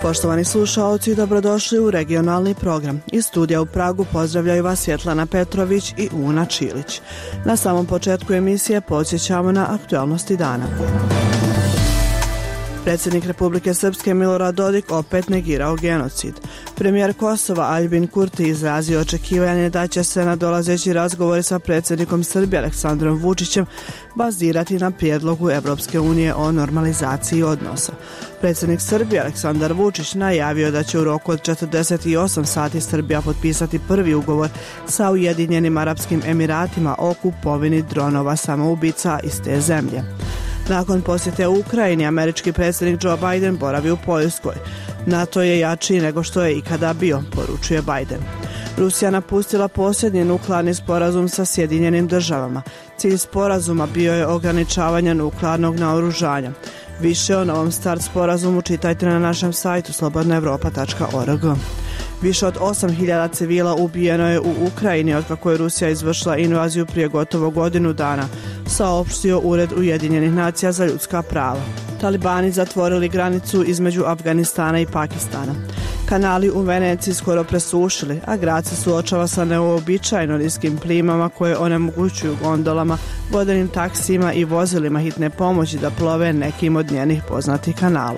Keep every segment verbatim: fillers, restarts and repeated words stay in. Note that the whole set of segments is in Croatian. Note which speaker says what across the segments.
Speaker 1: Poštovani slušaoci, dobrodošli u regionalni program. Iz studija u Pragu pozdravljaju vas Svjetlana Petrović i Una Čilić. Na samom početku emisije podsjećamo na aktualnosti dana. Predsjednik Republike Srpske Milorad Dodik opet negirao genocid. Premijer Kosova Aljbin Kurti izrazio očekivanje da će se nadolazeći razgovori sa predsjednikom Srbije Aleksandrom Vučićem bazirati na prijedlogu Evropske unije o normalizaciji odnosa. Predsjednik Srbije Aleksandar Vučić najavio da će u roku od četrdeset osam sati Srbija potpisati prvi ugovor sa Ujedinjenim Arapskim Emiratima o kupovini dronova samoubica iz te zemlje. Nakon posjete u Ukrajini, američki predsjednik Joe Biden boravi u Poljskoj. NATO je jači nego što je ikada bio, poručuje Biden. Rusija napustila posljednji nuklearni sporazum sa Sjedinjenim državama. Cilj sporazuma bio je ograničavanje nuklearnog naoružanja. Više o novom start sporazumu čitajte na našem sajtu slobodna europa tačka org. Više od osam hiljada civila ubijeno je u Ukrajini otkako je Rusija izvršila invaziju prije gotovo godinu dana, saopštio Ured Ujedinjenih nacija za ljudska prava. Talibani zatvorili granicu između Afganistana i Pakistana. Kanali u Veneciji skoro presušili, a grad se suočava sa neuobičajeno niskim plimama koje onemogućuju gondolama, vodenim taksijima i vozilima hitne pomoći da plove nekim od njenih poznatih kanala.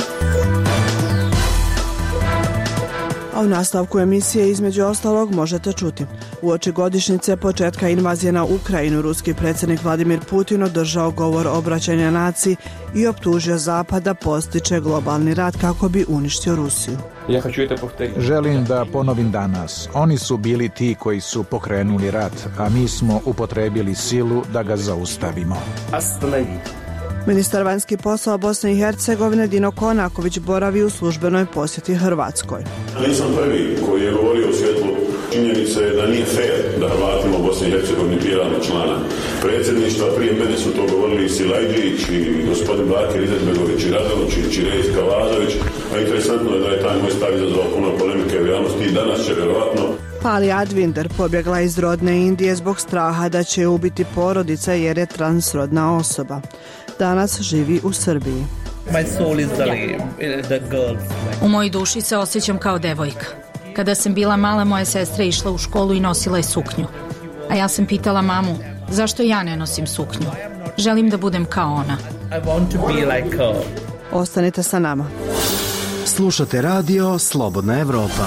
Speaker 1: A u nastavku emisije između ostalog možete čuti. Uoči godišnjice početka invazije na Ukrajinu, ruski predsjednik Vladimir Putin održao govor obraćanja naciji i optužio Zapad da postiče globalni rat kako bi uništio Rusiju.
Speaker 2: Želim da ponovim danas. Oni su bili ti koji su pokrenuli rat, a mi smo upotrebili silu da ga zaustavimo.
Speaker 1: Ministar vanjskih poslova Bosne i Hercegovine Dino Konaković boravi u službenoj posjeti Hrvatskoj.
Speaker 3: Nisam prvi koji je govorio u svjetlu činjenice da nije fair da Hrvatima u Bosni i Hercegovini biramo člana predsjedništva. Prije mene su to govorili i Silajđić i gospodin Bakir Izetbegović i Radović i Čirejs Kavazović, a interesantno je da je taj moj stav izazvao puno polemike u javnosti i danas će vjerovatno.
Speaker 1: Pali Advinder pobjegla iz rodne Indije zbog straha da će ubiti porodica jer je transrodna osoba. Danas živi u Srbiji.
Speaker 4: U mojoj duši se osjećam kao devojka. Kada sam bila mala, moja sestra je išla u školu i nosila je suknju. A ja sam pitala mamu, zašto ja ne nosim suknju? Želim da budem kao ona.
Speaker 1: Ostanite sa nama.
Speaker 5: Slušate radio Slobodna Evropa.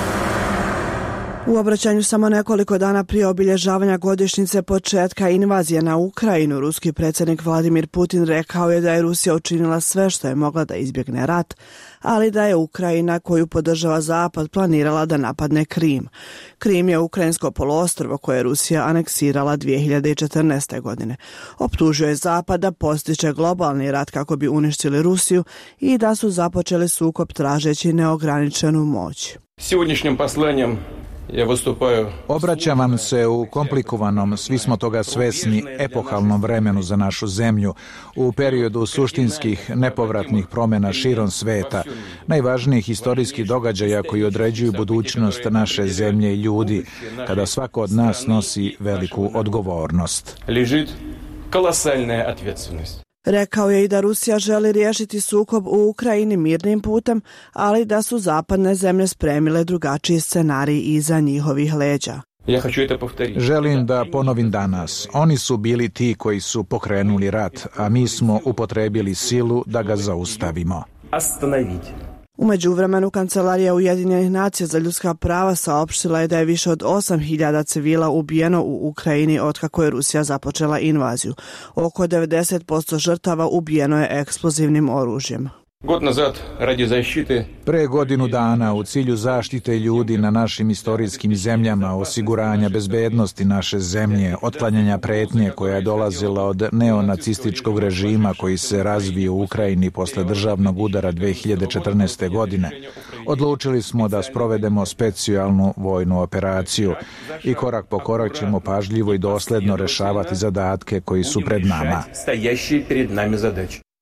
Speaker 1: U obraćanju samo nekoliko dana prije obilježavanja godišnjice početka invazije na Ukrajinu, ruski predsjednik Vladimir Putin rekao je da je Rusija učinila sve što je mogla da izbjegne rat, ali da je Ukrajina, koju podržava Zapad, planirala da napadne Krim. Krim je ukrajinsko poluostrvo koje je Rusija aneksirala dvije hiljade četrnaeste. godine. Optužio je Zapad da postiče globalni rat kako bi uništili Rusiju i da su započeli sukob tražeći neograničenu moć.
Speaker 6: Сегодняшним посланием ja vystupaju.
Speaker 2: Obraćam vam se u komplikovanom, svi smo toga svesni, epohalnom vremenu za našu zemlju, u periodu suštinskih, nepovratnih promjena širom sveta, najvažnijih historijskih događaja koji određuju budućnost naše zemlje i ljudi, kada svako od nas nosi veliku odgovornost.
Speaker 6: Ležit kolosalna odgovornost.
Speaker 1: Rekao je i da Rusija želi riješiti sukob u Ukrajini mirnim putem, ali da su zapadne zemlje spremile drugačiji scenarij iza njihovih leđa.
Speaker 2: Želim da ponovim danas. Oni su bili ti koji su pokrenuli rat, a mi smo upotrebili silu da ga zaustavimo.
Speaker 1: U međuvremenu Kancelarija Ujedinjenih nacija za ljudska prava saopštila je da je više od osam hiljada civila ubijeno u Ukrajini otkako je Rusija započela invaziju. Oko devedeset posto žrtava ubijeno je eksplozivnim oružjem.
Speaker 6: God nazad radi zaštite.
Speaker 2: Pre godinu dana u cilju zaštite ljudi na našim istorijskim zemljama, osiguranja bezbednosti naše zemlje, otklanjanja pretnje koja je dolazila od neonacističkog režima koji se razvio u Ukrajini posle državnog udara dve hiljade četrnaeste. godine, odlučili smo da sprovedemo specijalnu vojnu operaciju i korak po korak ćemo pažljivo i dosledno rešavati zadatke koji su pred nama.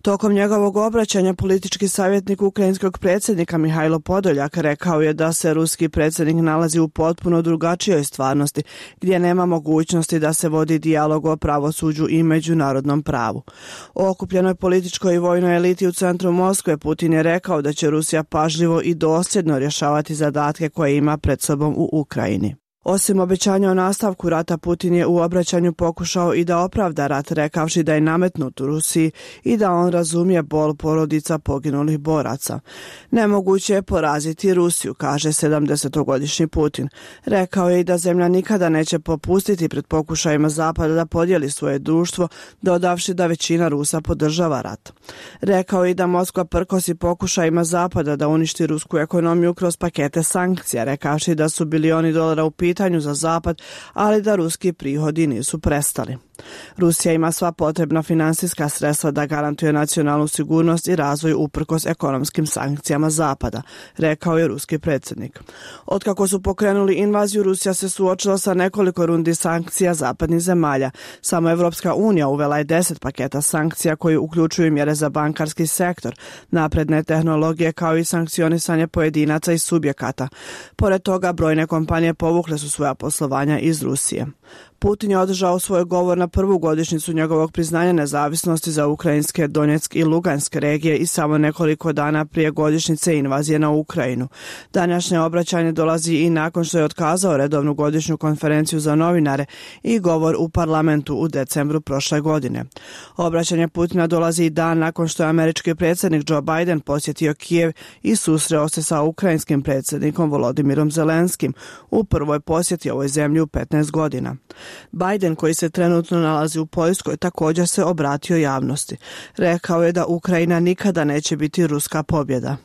Speaker 1: Tokom njegovog obraćanja politički savjetnik ukrajinskog predsjednika Mihajlo Podoljak rekao je da se ruski predsjednik nalazi u potpuno drugačijoj stvarnosti, gdje nema mogućnosti da se vodi dijalog o pravosuđu i međunarodnom pravu. O okupljenoj političkoj i vojnoj eliti u centru Moskve Putin je rekao da će Rusija pažljivo i dosljedno rješavati zadatke koje ima pred sobom u Ukrajini. Osim obećanja o nastavku rata, Putin je u obraćanju pokušao i da opravda rat, rekavši da je nametnut u Rusiji i da on razumije bol porodica poginulih boraca. Nemoguće je poraziti Rusiju, kaže sedamdesetogodišnji Putin. Rekao je i da zemlja nikada neće popustiti pred pokušajima Zapada da podijeli svoje društvo, dodavši da većina Rusa podržava rat. Rekao je i da Moskva prkosi pokušajima Zapada da uništi rusku ekonomiju kroz pakete sankcija, rekavši da su bilioni dolara u pitanju za Zapad, ali da ruski prihodi nisu prestali. Rusija ima sva potrebna finansijska sredstva da garantuje nacionalnu sigurnost i razvoj uprkos ekonomskim sankcijama Zapada, rekao je ruski predsjednik. Otkako su pokrenuli invaziju, Rusija se suočila sa nekoliko rundi sankcija zapadnih zemalja. Samo Evropska unija uvela je deset paketa sankcija koji uključuju mjere za bankarski sektor, napredne tehnologije kao i sankcionisanje pojedinaca i subjekata. Pored toga, brojne kompanije povukle su svoja poslovanja iz Rusije. Putin je održao svoj govor na prvu godišnjicu njegovog priznanja nezavisnosti za ukrajinske, Donjeck i Luganske regije i samo nekoliko dana prije godišnjice invazije na Ukrajinu. Današnje obraćanje dolazi i nakon što je otkazao redovnu godišnju konferenciju za novinare i govor u parlamentu u decembru prošle godine. Obraćanje Putina dolazi i dan nakon što je američki predsjednik Joe Biden posjetio Kijev i susreo se sa ukrajinskim predsjednikom Volodimirom Zelenskim u prvoj posjeti ovoj zemlji u petnaest godina. Biden, koji se trenutno nalazi u Poljskoj, također se obratio javnosti. Rekao je da Ukrajina nikada neće biti ruska pobjeda.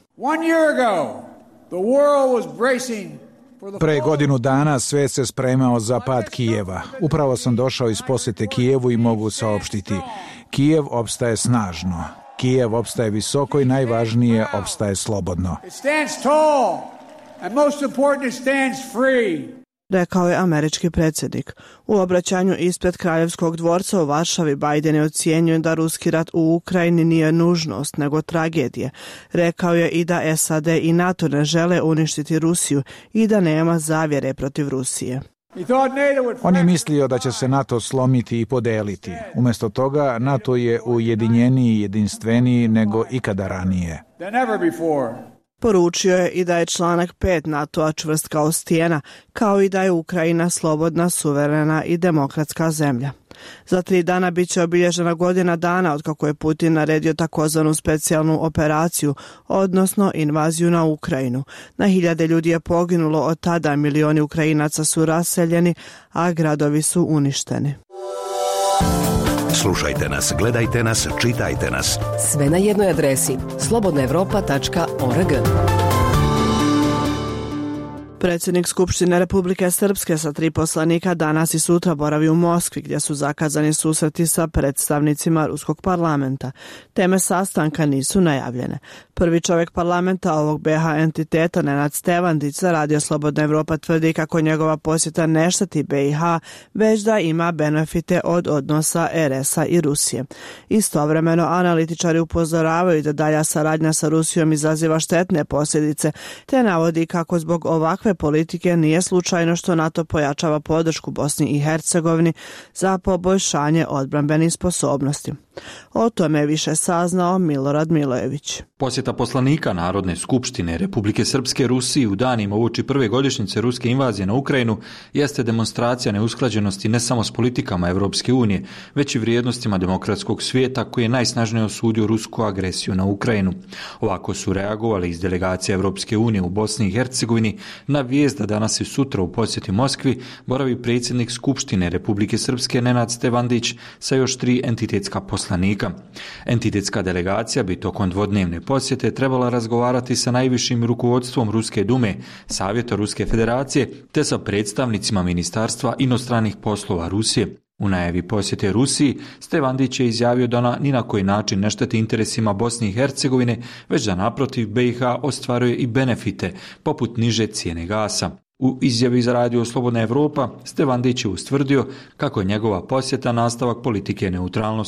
Speaker 2: Pre godinu dana svet se spremao za pad Kijeva. Upravo sam došao iz posjete Kijevu i mogu saopštiti. Kijev opstaje snažno. Kijev opstaje visoko i najvažnije, opstaje slobodno.
Speaker 1: Rekao je američki predsjednik. U obraćanju ispred Kraljevskog dvorca u Varšavi Biden je ocijenio da ruski rat u Ukrajini nije nužnost, nego tragedije. Rekao je i da S A D i NATO ne žele uništiti Rusiju i da nema zavjere protiv Rusije.
Speaker 2: On je mislio da će se NATO slomiti i podeliti. Umjesto toga, NATO je ujedinjeniji i jedinstveniji nego ikada ranije.
Speaker 1: Poručio je i da je članak pet NATO-a čvrst kao stijena, kao i da je Ukrajina slobodna, suverena i demokratska zemlja. Za tri dana bit će obilježena godina dana od kako je Putin naredio takozvanu specijalnu operaciju, odnosno invaziju na Ukrajinu. Na hiljade ljudi je poginulo od tada, milioni Ukrajinaca su raseljeni, a gradovi su uništeni.
Speaker 7: Slušajte nas, gledajte nas, čitajte nas.
Speaker 8: Sve na jednoj adresi slobodna evropa tačka org.
Speaker 1: Predsjednik Skupštine Republike Srpske sa tri poslanika danas i sutra boravi u Moskvi, gdje su zakazani susreti sa predstavnicima ruskog parlamenta. Teme sastanka nisu najavljene. Prvi čovjek parlamenta ovog B H entiteta, Nenad Stevandić, za Radio Slobodna Evropa tvrdi kako njegova posjeta ne šteti B i H, već da ima benefite od odnosa R S-a i Rusije. Istovremeno, analitičari upozoravaju da dalja saradnja sa Rusijom izaziva štetne posljedice, te navodi kako zbog ovakve politike nije slučajno što NATO pojačava podršku Bosni i Hercegovini za poboljšanje odbrambenih sposobnosti. O tome je više saznao Milorad Milojević.
Speaker 9: Posjeta poslanika Narodne skupštine Republike Srpske Rusiji u danima uoči prve godišnjice ruske invazije na Ukrajinu jeste demonstracija neusklađenosti ne samo s politikama Evropske unije, već i vrijednostima demokratskog svijeta koji je najsnažnije osudio rusku agresiju na Ukrajinu. Ovako su reagovali iz delegacije Evropske unije u Bosni i Hercegovini na vijest da danas i sutra u posjeti Moskvi boravi predsjednik Skupštine Republike Srpske Nenad Stevandić sa još tri entitetska poslanika. Entitetska delegacija bi tokom dvodnevne posjete trebala razgovarati sa najvišim rukovodstvom Ruske dume, Savjeta Ruske federacije, te sa predstavnicima Ministarstva inostranih poslova Rusije. U najavi posjete Rusiji, Stevandić je izjavio da ona ni na koji način ne šteti interesima Bosne i Hercegovine, već da naprotiv B i H ostvaruje i benefite, poput niže cijene gasa. U izjavi za Radio Slobodna Evropa, Stevandić je ustvrdio kako je njegova posjeta nastavak politike neutralnosti.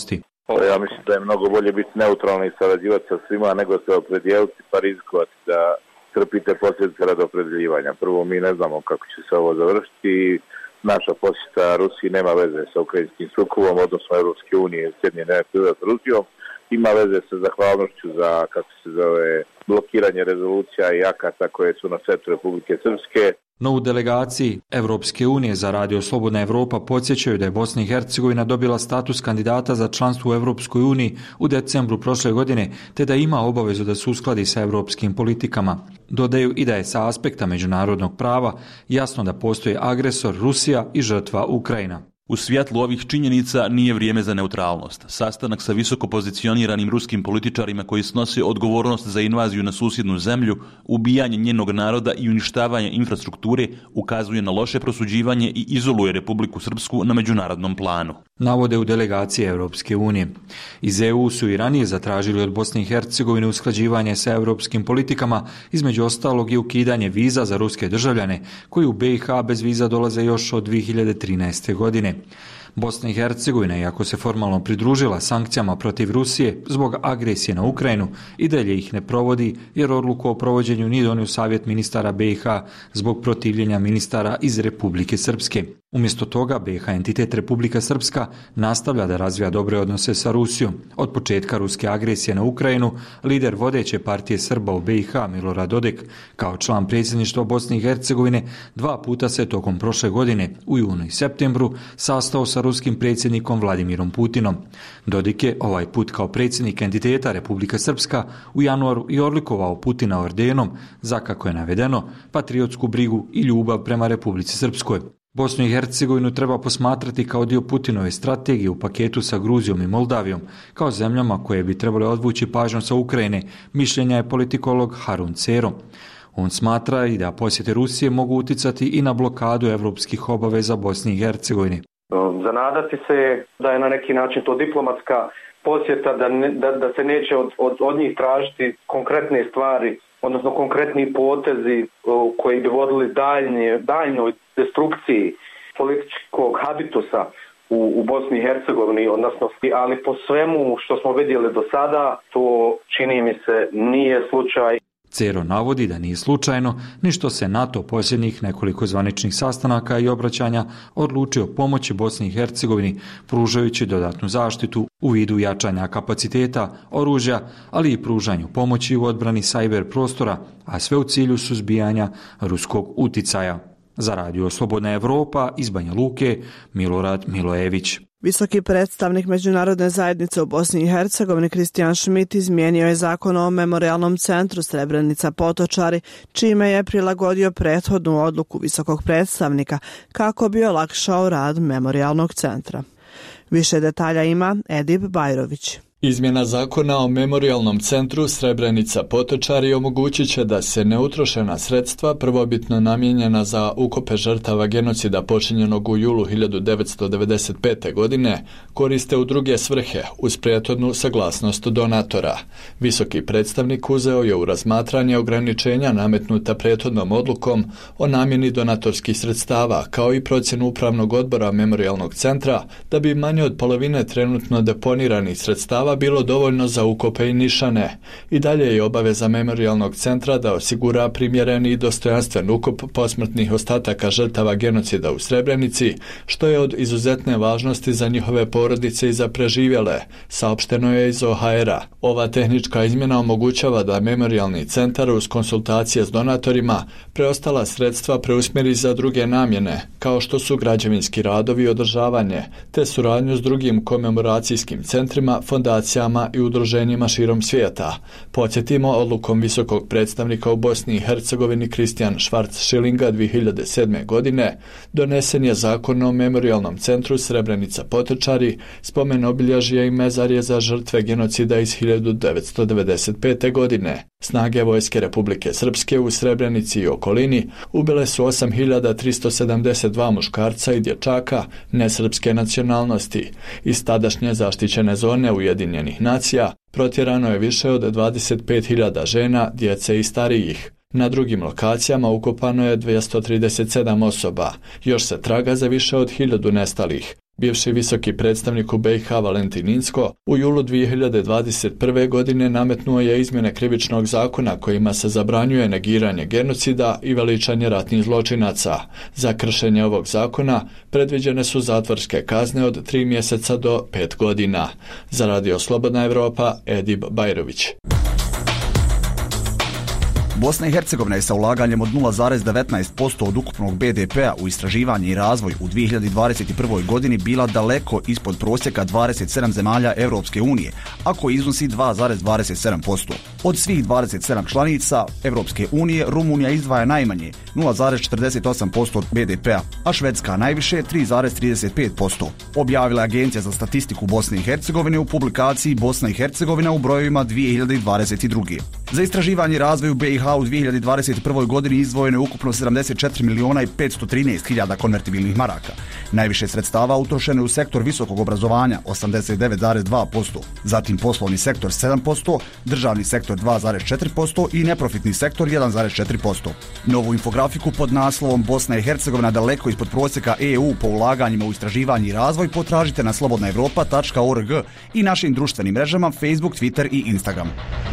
Speaker 10: Ja mislim da je mnogo bolje biti neutralni i sarađivati sa svima nego se opredijeliti pa rizikovati da trpite posljedice radi opredeljivanja. Prvo, mi ne znamo kako će se ovo završiti. Naša posjeta Rusiji nema veze sa ukrajinskim sukobom, odnosno Europske unije i Sjedinjenih Američkih Država s Rusijom. Ima veze sa zahvalnošću za, kako se zove, blokiranje rezolucija i akata koje su na setu Republike Srpske.
Speaker 9: No u delegaciji Evropske unije za Radio Slobodna Evropa podsjećaju da je Bosna i Hercegovina dobila status kandidata za članstvo u Evropskoj uniji u decembru prošle godine, te da ima obavezu da se uskladi sa evropskim politikama. Dodaju i da je sa aspekta međunarodnog prava jasno da postoji agresor Rusija i žrtva Ukrajina.
Speaker 11: U svjetlu ovih činjenica nije vrijeme za neutralnost. Sastanak sa visoko pozicioniranim ruskim političarima koji snose odgovornost za invaziju na susjednu zemlju, ubijanje njenog naroda i uništavanje infrastrukture ukazuje na loše prosuđivanje i izoluje Republiku Srpsku na međunarodnom planu.
Speaker 9: Navode u delegaciji Europske unije. Iz E U su i ranije zatražili od Bosne i Hercegovine usklađivanje sa europskim politikama, između ostalog i ukidanje viza za ruske državljane koji u B i H bez viza dolaze još od dvije hiljade trinaeste. godine. Bosna i Hercegovina, iako se formalno pridružila sankcijama protiv Rusije zbog agresije na Ukrajinu, i dalje ih ne provodi jer odluku o provođenju nije donio Savjet ministara B i H zbog protivljenja ministara iz Republike Srpske. Umjesto toga, B i H entitet Republika Srpska nastavlja da razvija dobre odnose sa Rusijom. Od početka ruske agresije na Ukrajinu, lider vodeće partije Srba u B i H, Milorad Dodik, kao član predsjedništva Bosne i Hercegovine, dva puta se tokom prošle godine, u junu i septembru, sastao sa ruskim predsjednikom Vladimirom Putinom. Dodik je ovaj put kao predsjednik entiteta Republika Srpska u januaru i odlikovao Putina ordenom za, kako je navedeno, patriotsku brigu i ljubav prema Republici Srpskoj. Bosnu i Hercegovinu treba posmatrati kao dio Putinove strategije u paketu sa Gruzijom i Moldavijom, kao zemljama koje bi trebale odvući pažnju sa Ukrajine, mišljenja je politikolog Harun Cero. On smatra i da posjete Rusije mogu uticati i na blokadu evropskih obaveza Bosni i Hercegovine.
Speaker 12: Zanadati se da je na neki način to diplomatska posjeta, da, ne, da, da se neće od, od, od njih tražiti konkretne stvari, odnosno konkretni potezi koji bi vodili daljnje, daljnjoj destrukciji političkog habitusa u, u Bosni i Hercegovini, odnosno, ali po svemu što smo vidjeli do sada, to čini mi se nije slučaj.
Speaker 9: Cero navodi da nije slučajno ni što se NATO posljednjih nekoliko zvaničnih sastanaka i obraćanja odlučio pomoći Bosni i Hercegovini, pružajući dodatnu zaštitu u vidu jačanja kapaciteta, oružja, ali i pružanju pomoći u odbrani sajber prostora, a sve u cilju suzbijanja ruskog uticaja. Za Radio Slobodna Evropa iz Banja Luke, Milorad Milojević.
Speaker 1: Visoki predstavnik Međunarodne zajednice u Bosni i Hercegovini Kristijan Šmit izmijenio je zakon o memorijalnom centru Srebrenica Potočari, čime je prilagodio prethodnu odluku visokog predstavnika kako bi olakšao rad memorijalnog centra. Više detalja ima Edip Bajrović.
Speaker 13: Izmjena zakona o memorijalnom centru Srebrenica Potočari omogućit će da se neutrošena sredstva prvobitno namijenjena za ukope žrtava genocida počinjenog u julu hiljadu devetsto devedeset pete. godine koriste u druge svrhe uz prethodnu saglasnost donatora. Visoki predstavnik uzeo je u razmatranje ograničenja nametnuta prethodnom odlukom o namjeni donatorskih sredstava kao i procjenu upravnog odbora memorijalnog centra da bi manje od polovine trenutno deponiranih sredstava bilo dovoljno za ukope i nišane. I dalje je obaveza memorijalnog centra da osigura primjereni i dostojanstven ukop posmrtnih ostataka žrtava genocida u Srebrenici, što je od izuzetne važnosti za njihove porodice i za preživjele, saopšteno je iz O H R-a. Ova tehnička izmjena omogućava da memorijalni centar uz konsultacije s donatorima preostala sredstva preusmjeri za druge namjene, kao što su građevinski radovi i održavanje, te suradnju s drugim komemoracijskim centrima, fondacijama i udruženjima širom svijeta. Podsjetimo, odlukom visokog predstavnika u Bosni i Hercegovini Kristijan Schwarz-Schillinga dvije hiljade sedme. godine donesen je zakon o memorijalnom centru Srebrenica Potočari, spomen obilježja i mezarje za žrtve genocida iz hiljadu devetsto devedeset pete. godine. Snage vojske Republike Srpske u Srebrenici i okolini ubile su osam hiljada tristo sedamdeset dva muškarca i dječaka nesrpske nacionalnosti. Iz tadašnje zaštićene zone Ujedinjenih nacija protjerano je više od dvadeset pet hiljada žena, djece i starijih. Na drugim lokacijama ukopano je dvjesto trideset sedam osoba. Još se traga za više od hiljadu nestalih. Bivši visoki predstavnik u B i H Valentin Inzko u julu dvije hiljade dvadeset prve. godine nametnuo je izmjene krivičnog zakona kojima se zabranjuje negiranje genocida i veličanje ratnih zločinaca. Za kršenje ovog zakona predviđene su zatvorske kazne od tri mjeseca do pet godina. Za Radio Slobodna Evropa, Edib Bajrović.
Speaker 14: Bosna i Hercegovina je sa ulaganjem od nula zarez devetnaest posto od ukupnog B D P-a u istraživanje i razvoj u dvije hiljade dvadeset prve. godini bila daleko ispod prosjeka dvadeset sedam zemalja Europske unije, a koji iznosi dva zarez dvadeset sedam posto. Od svih dvadeset sedam članica Europske unije, Rumunija izdvaja najmanje nula zarez četrdeset osam posto od B D P-a, a Švedska najviše tri zarez trideset pet posto. Objavila Agencija za statistiku Bosne i Hercegovine u publikaciji Bosna i Hercegovina u brojevima dvije hiljade dvadeset druge. Za istraživanje i razvoj u B i H u dvije hiljade dvadeset prvoj. godini izdvojeno je ukupno sedamdeset četiri miliona i petsto trinaest hiljada konvertibilnih maraka. Najviše sredstava utrošeno je u sektor visokog obrazovanja osamdeset devet zarez dva posto, zatim poslovni sektor sedam posto, državni sektor dva zarez četiri posto i neprofitni sektor jedan zarez četiri posto. Novu infografiku pod naslovom Bosna i Hercegovina daleko ispod prosjeka E U po ulaganjima u istraživanje i razvoj potražite na slobodna evropa tačka org i našim društvenim mrežama Facebook, Twitter i Instagram.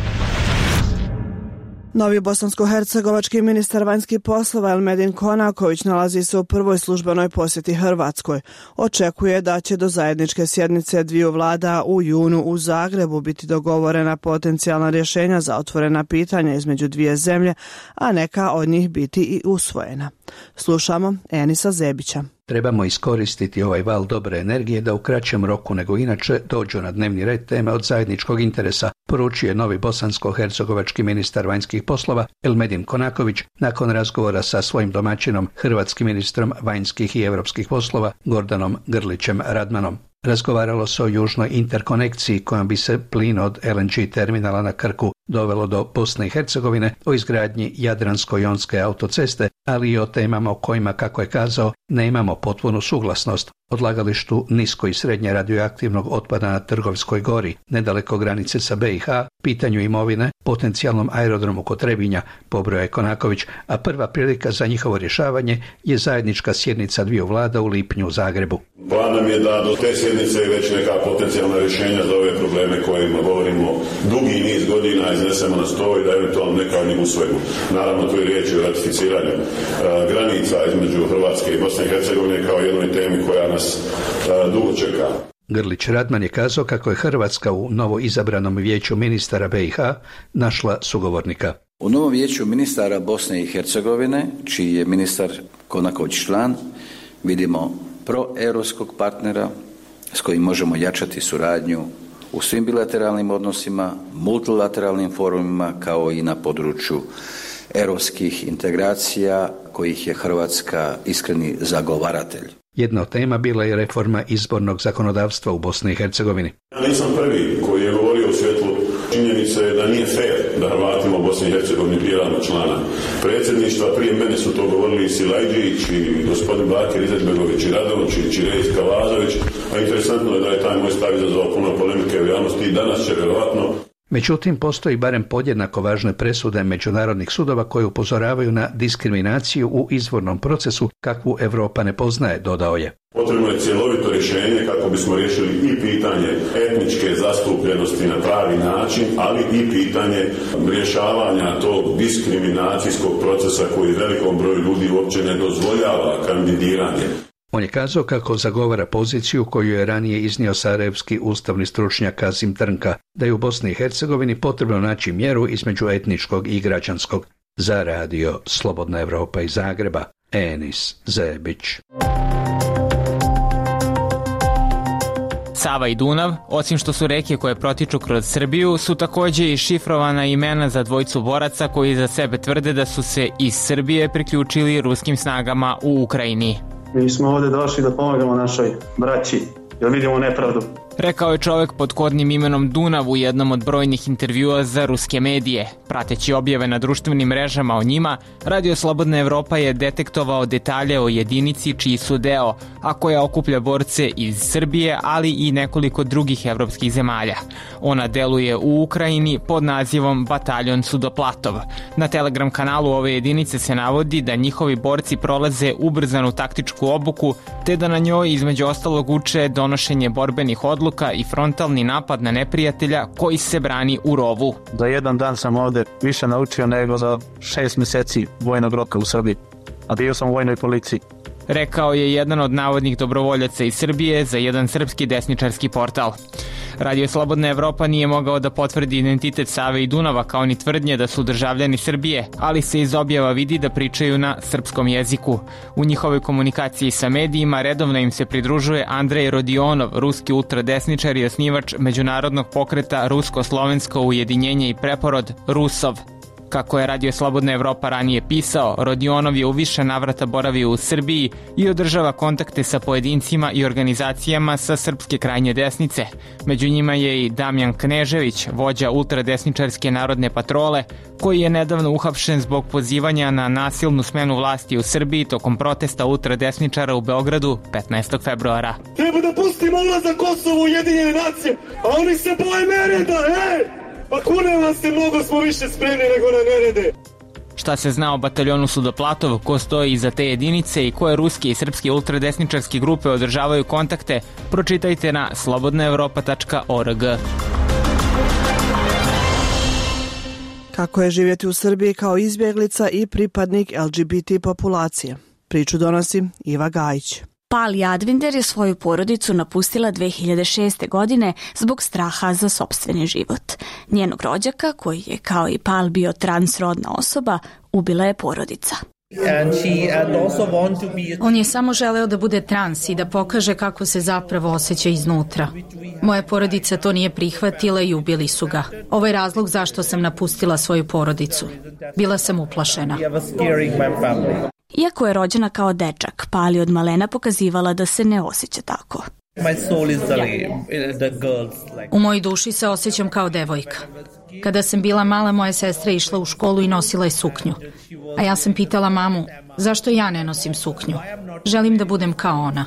Speaker 1: Novi bosansko-hercegovački ministar vanjskih poslova Elmedin Konaković nalazi se u prvoj službenoj posjeti Hrvatskoj. Očekuje da će do zajedničke sjednice dviju vlada u junu u Zagrebu biti dogovorena potencijalna rješenja za otvorena pitanja između dvije zemlje, a neka od njih biti i usvojena. Slušamo Enisa Zebića.
Speaker 15: Trebamo iskoristiti ovaj val dobre energije da u kraćem roku nego inače dođu na dnevni red teme od zajedničkog interesa, poručio je novi bosansko-hercegovački ministar vanjskih poslova Elmedin Konaković nakon razgovora sa svojim domaćinom, hrvatskim ministrom vanjskih i europskih poslova Gordanom Grlićem Radmanom. Razgovaralo se o južnoj interkonekciji kojom bi se plin od L N G terminala na Krku dovelo do Bosne i Hercegovine, o izgradnji Jadransko-jonske autoceste, ali i o temama o kojima, kako je kazao, nemamo potpunu suglasnost. Odlagalištu nisko i srednje radioaktivnog otpada na Trgovskoj gori, nedaleko granice sa B i H, pitanju imovine, potencijalnom aerodromu kod Trebinja, pobrojao je Konaković, a prva prilika za njihovo rješavanje je zajednička sjednica dviju vlada u lipnju u Zagrebu.
Speaker 3: Plan nam je da do te sjednice već neka potencijalna rješenja za ove probleme kojima govorimo dugi niz godina iznesemo na stol i da eventualno neka od njih usvojimo. Naravno, tu je riječ o ratificiranju e, granica između Hrvatske i Bosne i Hercegovine kao jednoj temi koja nas e, dugo čeka.
Speaker 15: Grlić Radman je kazao kako je Hrvatska u novo izabranom vijeću ministara B i H našla sugovornika.
Speaker 16: U novom vijeću ministara Bosne i Hercegovine, čiji je ministar Konaković član, vidimo proeuropskog partnera s kojim možemo jačati suradnju u svim bilateralnim odnosima, multilateralnim forumima kao i na području europskih integracija kojih je Hrvatska iskreni zagovaratelj.
Speaker 15: Jedna od tema bila je reforma izbornog zakonodavstva u Bosni i Hercegovini.
Speaker 3: Ja nisam prvi koji je govorio u svjetlu činjenice da nije fair da Hrvatima u Bosni i Hercegovini biramo člana predsjedništva. Prije mene su to govorili i Silajđić, i gospodin Bakir Izetbegović, i Radončić, i Čirejs Kavazović, a interesantno je da je taj moj stav izazvao puno polemike u javnosti i danas će vjerovatno.
Speaker 15: Međutim, postoji barem podjednako važne presude međunarodnih sudova koje upozoravaju na diskriminaciju u izbornom procesu kakvu Europa ne poznaje, dodao je.
Speaker 3: Potrebno je cjelovito rješenje kako bismo riješili i pitanje etničke zastupljenosti na pravi način, ali i pitanje rješavanja tog diskriminacijskog procesa koji velikom broju ljudi uopće ne dozvoljava kandidiranje.
Speaker 15: On je kazao kako zagovara poziciju koju je ranije iznio sarajevski ustavni stručnjak Kazim Trnka, da je u Bosni i Hercegovini potrebno naći mjeru između etničkog i građanskog. Za radio Slobodna Evropa iz Zagreba, Enis Zebić.
Speaker 17: Sava i Dunav, osim što su reke koje protiču kroz Srbiju, su također i šifrovana imena za dvojicu boraca koji za sebe tvrde da su se iz Srbije priključili ruskim snagama u Ukrajini.
Speaker 18: Mi smo ovdje došli da pomagamo našoj braći, jer vidimo nepravdu
Speaker 17: Rekao je čovek pod kodnim imenom Dunav u jednom od brojnih intervjua za ruske medije. Prateći objave na društvenim mrežama o njima, Radio Slobodna Evropa je detektovao detalje o jedinici čiji su deo, a koja okuplja borce iz Srbije, ali i nekoliko drugih evropskih zemalja. Ona deluje u Ukrajini pod nazivom Bataljon Sudoplatov. Na Telegram kanalu ove jedinice se navodi da njihovi borci prolaze ubrzanu taktičku obuku, te da na njoj između ostalog uče donošenje borbenih odluka i frontalni napad na neprijatelja koji se brani u rovu.
Speaker 18: Za jedan dan sam ovde više naučio nego za šest meseci vojnog roka u Srbiji, a bio sam u vojnoj policiji.
Speaker 17: Rekao je jedan od navodnih dobrovoljaca iz Srbije za jedan srpski desničarski portal. Radio Slobodna Evropa nije mogao da potvrdi identitet Save i Dunava kao ni tvrdnje da su državljani Srbije, ali se iz objava vidi da pričaju na srpskom jeziku. U njihovoj komunikaciji sa medijima redovno im se pridružuje Andrej Rodionov, ruski ultradesničar i osnivač međunarodnog pokreta Rusko-slovensko ujedinjenje i preporod Rusov. Kako je Radio Slobodna Evropa ranije pisao, Rodionov je u više navrata boravio u Srbiji i održava kontakte sa pojedincima i organizacijama sa srpske krajnje desnice. Među njima je i Damjan Knežević, vođa ultradesničarske narodne patrole, koji je nedavno uhapšen zbog pozivanja na nasilnu smenu vlasti u Srbiji tokom protesta ultradesničara u Beogradu petnaestog februara.
Speaker 19: Treba da pustimo ulazak Kosovo u Ujedinjene nacije, a oni se boje nereda, ej! Pa kunem vam se, mnogo smo više spremni nego na nerede.
Speaker 17: Šta se zna o bataljonu Sudoplatov, ko stoji iza te jedinice i koje ruske i srpske ultradesničarske grupe održavaju kontakte, pročitajte na slobodna evropa tačka org.
Speaker 1: Kako je živjeti u Srbiji kao izbjeglica i pripadnik L G B T populacije? Priču donosi Iva Gajić.
Speaker 20: Pal Jadvinder je svoju porodicu napustila dve hiljade šeste. godine zbog straha za sopstveni život. Njenog rođaka, koji je kao i Pal bio transrodna osoba, ubila je porodica.
Speaker 4: On je samo želeo da bude trans i da pokaže kako se zapravo osjeća iznutra. Moja porodica to nije prihvatila i ubili su ga. Ovo je razlog zašto sam napustila svoju porodicu. Bila sam uplašena.
Speaker 20: Iako je rođena kao dečak, Pal je od malena pokazivala da se ne osjeća tako.
Speaker 4: U mojoj duši se osjećam kao devojka. Kada sam bila mala, moja sestra je išla u školu i nosila je suknju. A ja sam pitala mamu, zašto ja ne nosim suknju? Želim da budem kao ona.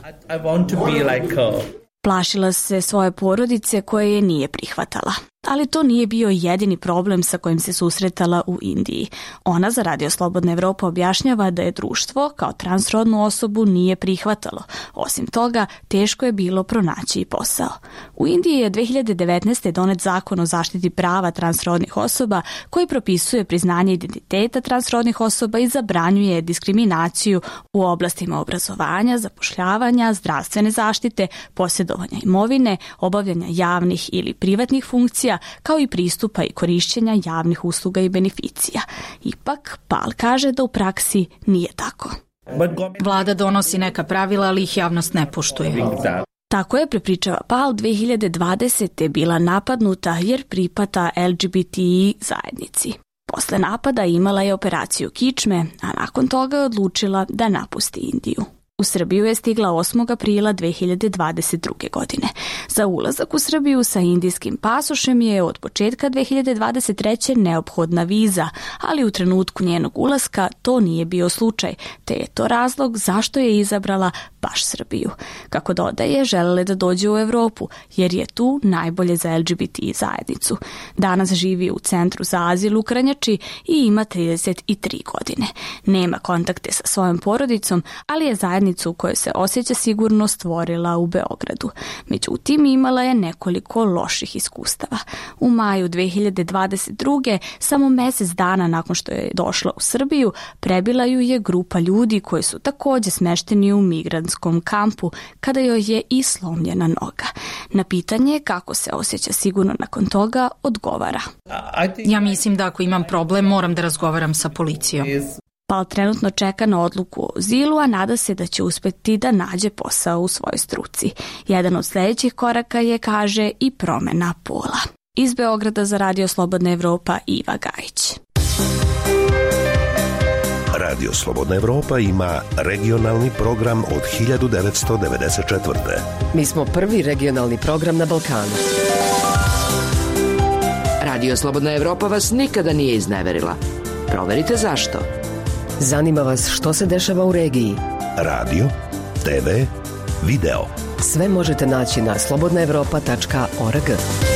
Speaker 20: Plašila se svoje porodice koje je nije prihvatala. Ali to nije bio jedini problem sa kojim se susretala u Indiji. Ona za Radio Slobodna Evropa objašnjava da je društvo kao transrodnu osobu nije prihvatalo. Osim toga, teško je bilo pronaći i posao. U Indiji je dve hiljade devetnaeste. donet zakon o zaštiti prava transrodnih osoba koji propisuje priznanje identiteta transrodnih osoba i zabranjuje diskriminaciju u oblastima obrazovanja, zapošljavanja, zdravstvene zaštite, posjedovanja imovine, obavljanja javnih ili privatnih funkcija, kao i pristupa i korišćenja javnih usluga i beneficija. Ipak, Pal kaže da u praksi nije tako.
Speaker 4: Vlada donosi neka pravila, ali ih javnost ne poštuje.
Speaker 20: Tako je, prepričava Pal, dve hiljade dvadesete. bila napadnuta jer pripada L G B T I zajednici. Posle napada imala je operaciju kičme, a nakon toga je odlučila da napusti Indiju. U Srbiju je stigla osmog aprila dve hiljade dvadeset druge. godine. Za ulazak u Srbiju sa indijskim pasošem je od početka dve hiljade dvadeset treće. neophodna viza, ali u trenutku njenog ulaska to nije bio slučaj, te je to razlog zašto je izabrala baš Srbiju. Kako dodaje, želele da dođe u Evropu, jer je tu najbolje za L G B T zajednicu. Danas živi u centru za azil u Krnjači i ima trideset tri godine. Nema kontakte sa svojom porodicom, ali je zajednica u kojoj se osjeća sigurno stvorila u Beogradu. Međutim, imala je nekoliko loših iskustava. U maju dve hiljade dvadeset druge. samo mjesec dana nakon što je došla u Srbiju, prebila ju je grupa ljudi koji su također smešteni u migrantskom kampu, kada joj je i slomljena noga. Na pitanje kako se osjeća sigurno nakon toga, odgovara:
Speaker 4: Ja mislim da ako imam problem, moram da razgovaram sa policijom.
Speaker 20: Pal trenutno čeka na odluku o azilu, a nada se da će uspeti da nađe posao u svojoj struci. Jedan od sljedećih koraka je, kaže, i promjena pola. Iz Beograda za Radio Slobodna Evropa, Iva Gajić.
Speaker 7: Radio Slobodna Evropa ima regionalni program od hiljadu devetsto devedeset četvrte.
Speaker 8: Mi smo prvi regionalni program na Balkanu.
Speaker 21: Radio Slobodna Evropa vas nikada nije izneverila. Proverite zašto.
Speaker 8: Zanima vas što se dešava u regiji?
Speaker 7: Radio, te ve, video.
Speaker 8: Sve možete naći na slobodna evropa tačka org.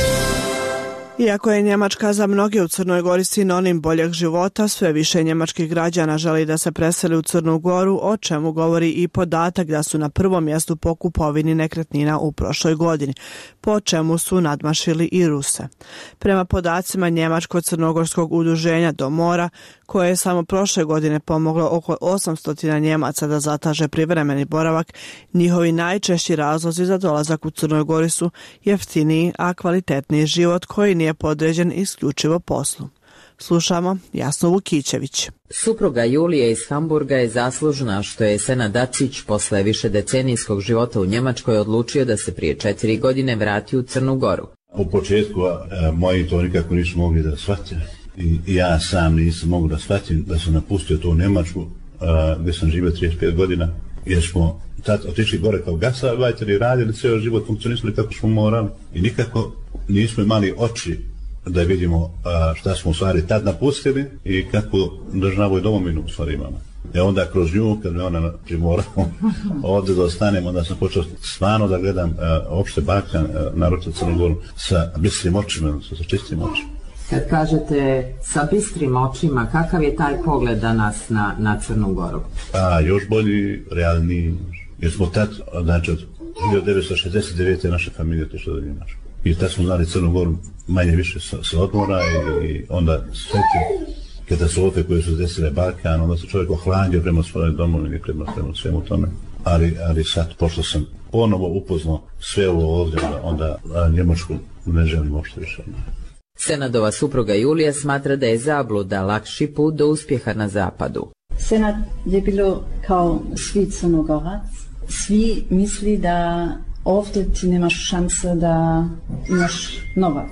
Speaker 1: Iako je Njemačka za mnoge u Crnoj Gori sinonim boljeg života, sve više njemačkih građana želi da se preseli u Crnu Goru, o čemu govori i podatak da su na prvom mjestu po kupovini nekretnina u prošloj godini, po čemu su nadmašili i Ruse. Prema podacima Njemačko-crnogorskog udruženja Do mora, koje je samo prošle godine pomoglo oko osamsto Njemaca da zataže privremeni boravak, njihovi najčešći razlozi za dolazak u Crnoj Gori su jeftiniji, a kvalitetniji život koji nije podređen isključivo poslu. Slušamo Jasnu Vukićević.
Speaker 22: Supruga Julije iz Hamburga je zaslužna što je Senad Dačić posle više decenijskog života u Njemačkoj odlučio da se prije četiri godine vrati u Crnu Goru.
Speaker 23: U početku a, moji to nikako nisu mogli da shvatim i, i ja sam nisam mogu da shvatim da sam napustio tu Njemačku a, gdje sam živio trideset pet godina, jer smo tad otišli gore kao gasavajteri, radili ceo život, funkcionisali kako smo morali i nikako nismo imali oči da vidimo a, šta smo u stvari tad napustili i kako državu i domovinu u stvari imamo. E onda kroz nju, kad me ona primorala ovdje da ostanem, onda sam počeo stvarno da gledam a, opšte Balkan, naročito Crnu Goru, sa bistrim očima, sa, sa čistim očima.
Speaker 22: Kad kažete sa bistrim očima, kakav je taj pogled danas na, na Crnu Goru?
Speaker 23: A, još bolji, realniji, jer smo tad, znači od hiljadu devetsto šezdeset devete naše familije otišle do Njemačke. I tad smo znali Crnu Goru manje više sa, sa odmora i, i onda sve te katastrofe koje su desile Balkan, onda se čovjek ohladio prema svojoj domovini, prema, prema svemu tome. Ali, ali sad, pošto sam ponovo upoznao sve ovo ovdje, onda, onda a, Njemačku ne želim uopšte više.
Speaker 22: Senadova supruga Julija smatra da je zabluda lakši put do uspjeha na zapadu.
Speaker 24: Senad je bilo kao svi Crnogorac. Svi misli da ovdje ti nemaš šanse da imaš novac.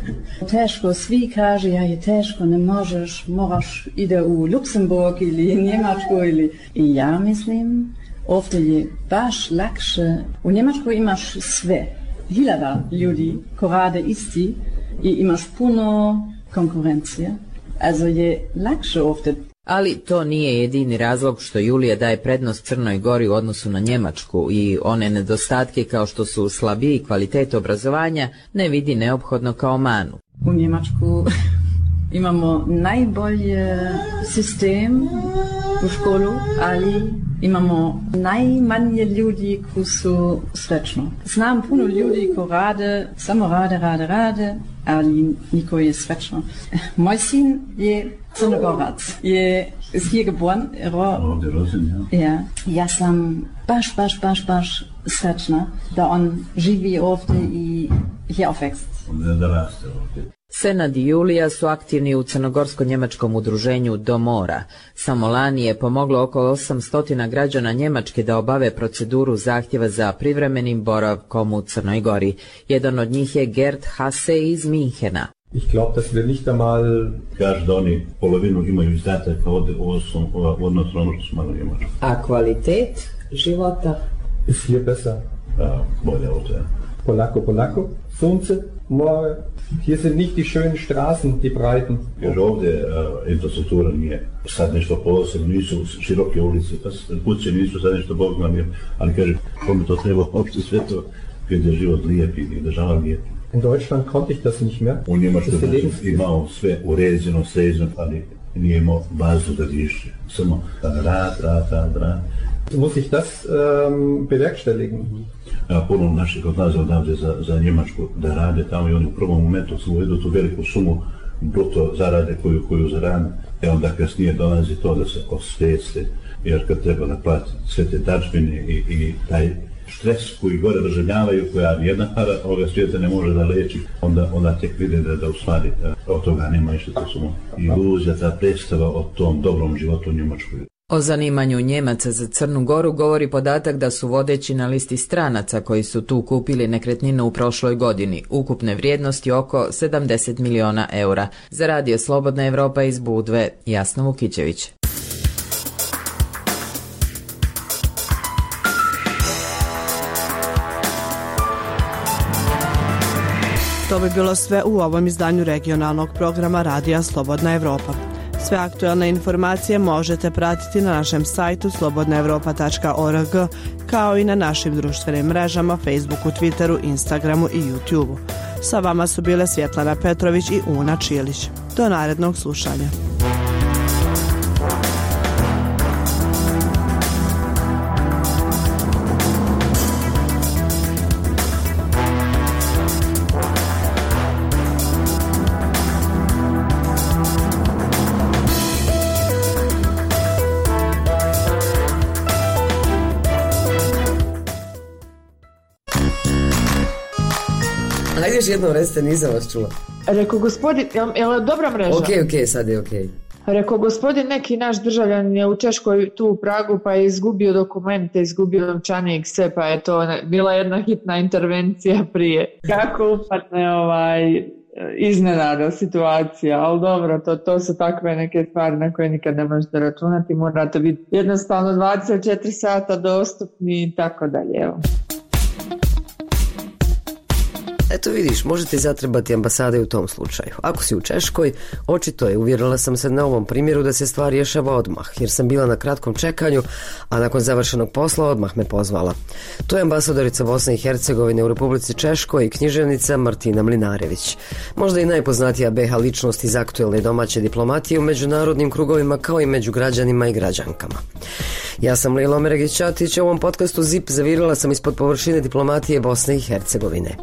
Speaker 24: Teško, svi kaže, ja je teško, ne možeš, moraš ide u Luksemburg ili Njemačku ili... I ja mislim, ovdje je baš lakše. U Njemačku imaš sve. Hiljada ljudi ko rade isti i imaš puno konkurencije. Also je lakše ovdje.
Speaker 22: Ali to nije jedini razlog što Julija daje prednost Crnoj Gori u odnosu na Njemačku i one nedostatke kao što su slabiji kvalitet obrazovanja ne vidi neophodno kao manu.
Speaker 24: U Njemačku imamo najbolji sistem u školu, ali imamo najmanje ljudi koji su srećni. Znam puno ljudi koji rade, samo rade, rade, rade, ali niko je srećno. Moj sin je Crnogorac, je hier geboren,
Speaker 23: Ovdje rozen, ja.
Speaker 24: Ja, ja sam baš, baš, baš, baš srećna da on živi ovdje i hier aufwächst.
Speaker 23: Da raste ovdje.
Speaker 22: Senad i Julija su aktivni u crnogorsko-njemačkom udruženju Do mora. Samo lani je pomoglo oko osamsto građana Njemačke da obave proceduru zahtjeva za privremenim boravkom u Crnoj Gori. Jedan od njih je Gerd Hasse iz Minhena.
Speaker 23: Ich glaube, dass wir nicht einmal... Kaže da oni polovinu imaju izdataka ovdje u odnosu na ono što su malo Njemačke.
Speaker 22: A kvalitet života?
Speaker 23: Ist hier besser. Ja, bolje ovdje.
Speaker 25: Polako, polako. Sunce, more. Hier sind nicht die schönen Straßen, die breiten.
Speaker 23: Jer ovdje uh, infrastruktura nije sad nešto posebno, nisu široke ulice, kuće nisu sad nešto bogmanije, ali kaže, kome to treba uopšte sve to, kad je život lijep i država lijep.
Speaker 25: In Deutschland konnte ich das nicht mehr.
Speaker 23: U Njemačkoj znači imao sve uređeno, sređeno, ali nije imao bazu da diše. Samo rad, rad, rad, rad.
Speaker 25: Muss ich das ähm, bewerkstelligen?
Speaker 23: Ja, puno naših odlaze odavde za, za Njemačku da rade tamo i oni u prvom momentu su uvedu tu veliku sumu bruto zarade koju, koju zarade. E onda kasnije dolazi to da se osvijeste, jer kad treba da plati sve te dačbine i, i taj stres koji gore doživljavaju, koja nijedna para ovoga svijeta ne može da leči, onda, onda tek vide da, da u stvari od toga nema išta, to su iluzija, ta predstava o tom dobrom životu u Njemačkoj.
Speaker 22: O zanimanju Njemaca za Crnu Goru govori podatak da su vodeći na listi stranaca koji su tu kupili nekretninu u prošloj godini, ukupne vrijednosti oko sedamdeset miliona eura. Za Radio Slobodna Evropa iz Budve, Jasna Vukićević.
Speaker 1: To bi bilo sve u ovom izdanju regionalnog programa Radija Slobodna Evropa. Sve aktuelne informacije možete pratiti na našem sajtu slobodna evropa tačka org, kao i na našim društvenim mrežama Facebooku, Twitteru, Instagramu i YouTubeu. Sa vama su bile Svjetlana Petrović i Una Čilić. Do narednog slušanja.
Speaker 2: Ajde još jednom recite, nisam vas čula.
Speaker 5: Rekao gospodin, je li dobra mreža?
Speaker 2: Ok, ok, sad je ok.
Speaker 5: Rekao gospodin, neki naš državljan je u Češkoj tu u Pragu pa je izgubio dokumente, izgubio novčanik, sve, pa je to bila jedna hitna intervencija prije. Kako upadne ovaj iznenada situacija, ali dobro, to, to su takve neke stvari na koje nikad ne možete računati, morate biti jednostavno dvadeset četiri sata dostupni i tako dalje, evo.
Speaker 2: Eto vidiš, možete zatrebati ambasade u tom slučaju. Ako si u Češkoj, očito je, uvjerila sam se na ovom primjeru da se stvar rješava odmah, jer sam bila na kratkom čekanju, a nakon završenog posla odmah me pozvala. To je ambasadorica Bosne i Hercegovine u Republici Češkoj i književnica Martina Mlinarević. Možda i najpoznatija be ha ličnost iz aktuelne domaće diplomatije u međunarodnim krugovima, kao i među građanima i građankama. Ja sam Lila Omeregić-Ćatić, u ovom podcastu Zip zavirila sam ispod površine diplomatije Bosne i Hercegovine.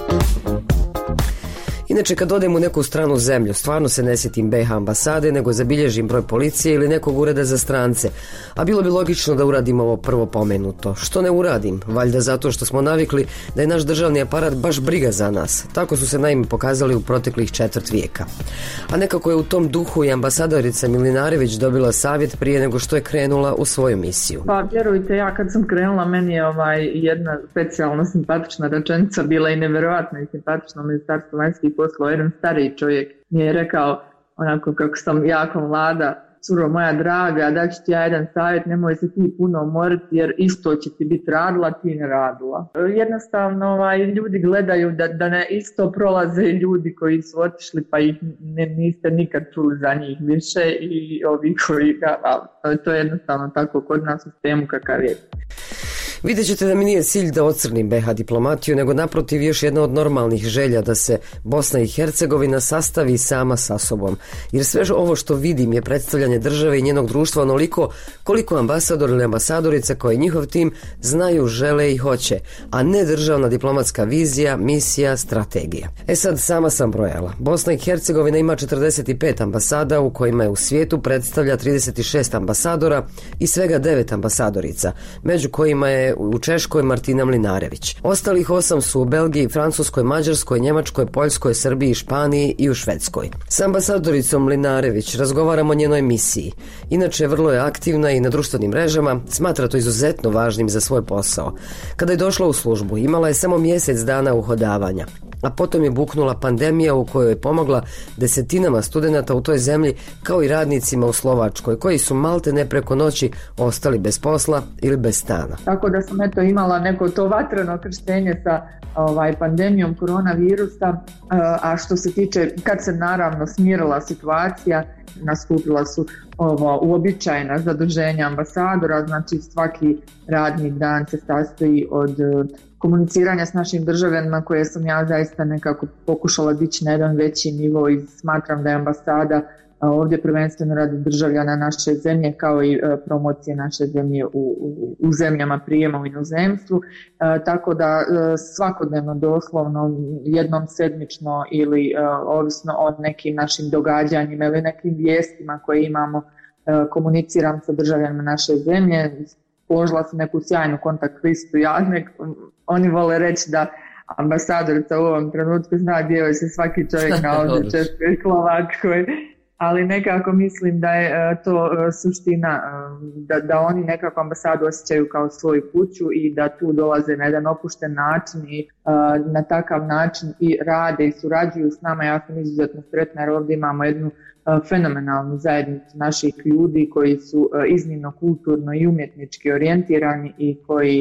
Speaker 2: Inače, kad odem u neku stranu zemlju, stvarno se ne sjetim be ha ambasade, nego zabilježim broj policije ili nekog ureda za strance. A bilo bi logično da uradim ovo prvo pomenuto. Što ne uradim? Valjda zato što smo navikli da je naš državni aparat baš briga za nas. Tako su se naime pokazali u proteklih četvrt vijeka. A nekako je u tom duhu i ambasadorica Mlinarević dobila savjet prije nego što je krenula u svoju misiju.
Speaker 5: Pa vjerujte, ja kad sam krenula, meni je ovaj jedna specijalno simpatična rečenica bila i nevjerojatno i simpatično Ministarstvo vanjskih poslova. Jedan stariji čovjek mi je rekao, onako kako sam jako mlada, curo moja draga, da ću ti ja jedan savjet, nemoj se ti puno umoriti jer isto će ti biti radila, ti ne radila. Jednostavno ovaj, ljudi gledaju da, da ne isto prolaze ljudi koji su otišli pa ih ne, niste nikad čuli za njih više i ovi koji ga, to je jednostavno tako kod nas u sistemu kakav je.
Speaker 2: Vidjet ćete da mi nije cilj da ocrnim be ha diplomatiju, nego naprotiv još jedna od normalnih želja da se Bosna i Hercegovina sastavi sama sa sobom. Jer sve ovo što vidim je predstavljanje države i njenog društva onoliko koliko ambasador ili ambasadorica koji njihov tim znaju, žele i hoće, a ne državna diplomatska vizija, misija, strategija. E sad, sama sam brojala. Bosna i Hercegovina ima četrdeset pet ambasada u kojima je u svijetu predstavlja trideset šest ambasadora i svega devet ambasadorica, među kojima je u Češkoj Martina Mlinarević. Ostalih osam su u Belgiji, Francuskoj, Mađarskoj, Njemačkoj, Poljskoj, Srbiji, Španiji i u Švedskoj. S ambasadoricom Mlinarević razgovaramo o njenoj misiji. Inače, vrlo je aktivna i na društvenim mrežama, smatra to izuzetno važnim za svoj posao. Kada je došla u službu, imala je samo mjesec dana uhodavanja, a potom je buknula pandemija u kojoj je pomogla desetinama studenata u toj zemlji, kao i radnicima u Slovačkoj, koji su malte ne preko noći ostali bez posla ili bez stana.
Speaker 5: Tako da sam eto imala neko to vatreno krštenje sa ovaj, pandemijom koronavirusa, a što se tiče, kad se naravno smirila situacija, nastupila su ovo uobičajena zaduženja ambasadora, znači svaki radni dan se sastoji od komuniciranja s našim državljanima koje sam ja zaista nekako pokušala dići na jedan veći nivo i smatram da je ambasada ovdje prvenstveno radi državljana naše zemlje kao i promocije naše zemlje u, u, u zemljama prijema u inozemstvu, e, tako da e, svakodnevno doslovno jednom sedmično ili e, ovisno o nekim našim događanjima ili nekim vijestima koje imamo, e, komuniciram sa državljanima naše zemlje. Položila sam neku sjajnu kontakt listu, ja nek, oni vole reći da ambasadorica u ovom trenutku zna gdje joj se svaki čovjek na ovdje Češkoj i Slovačkoj, ali nekako mislim da je to suština, da, da oni nekako ambasadu osjećaju kao svoju kuću i da tu dolaze na jedan opušten način i na takav način i rade i surađuju s nama. Ja sam izuzetno sretna jer ovdje imamo jednu fenomenalnu zajednicu naših ljudi koji su iznimno kulturno i umjetnički orijentirani i koji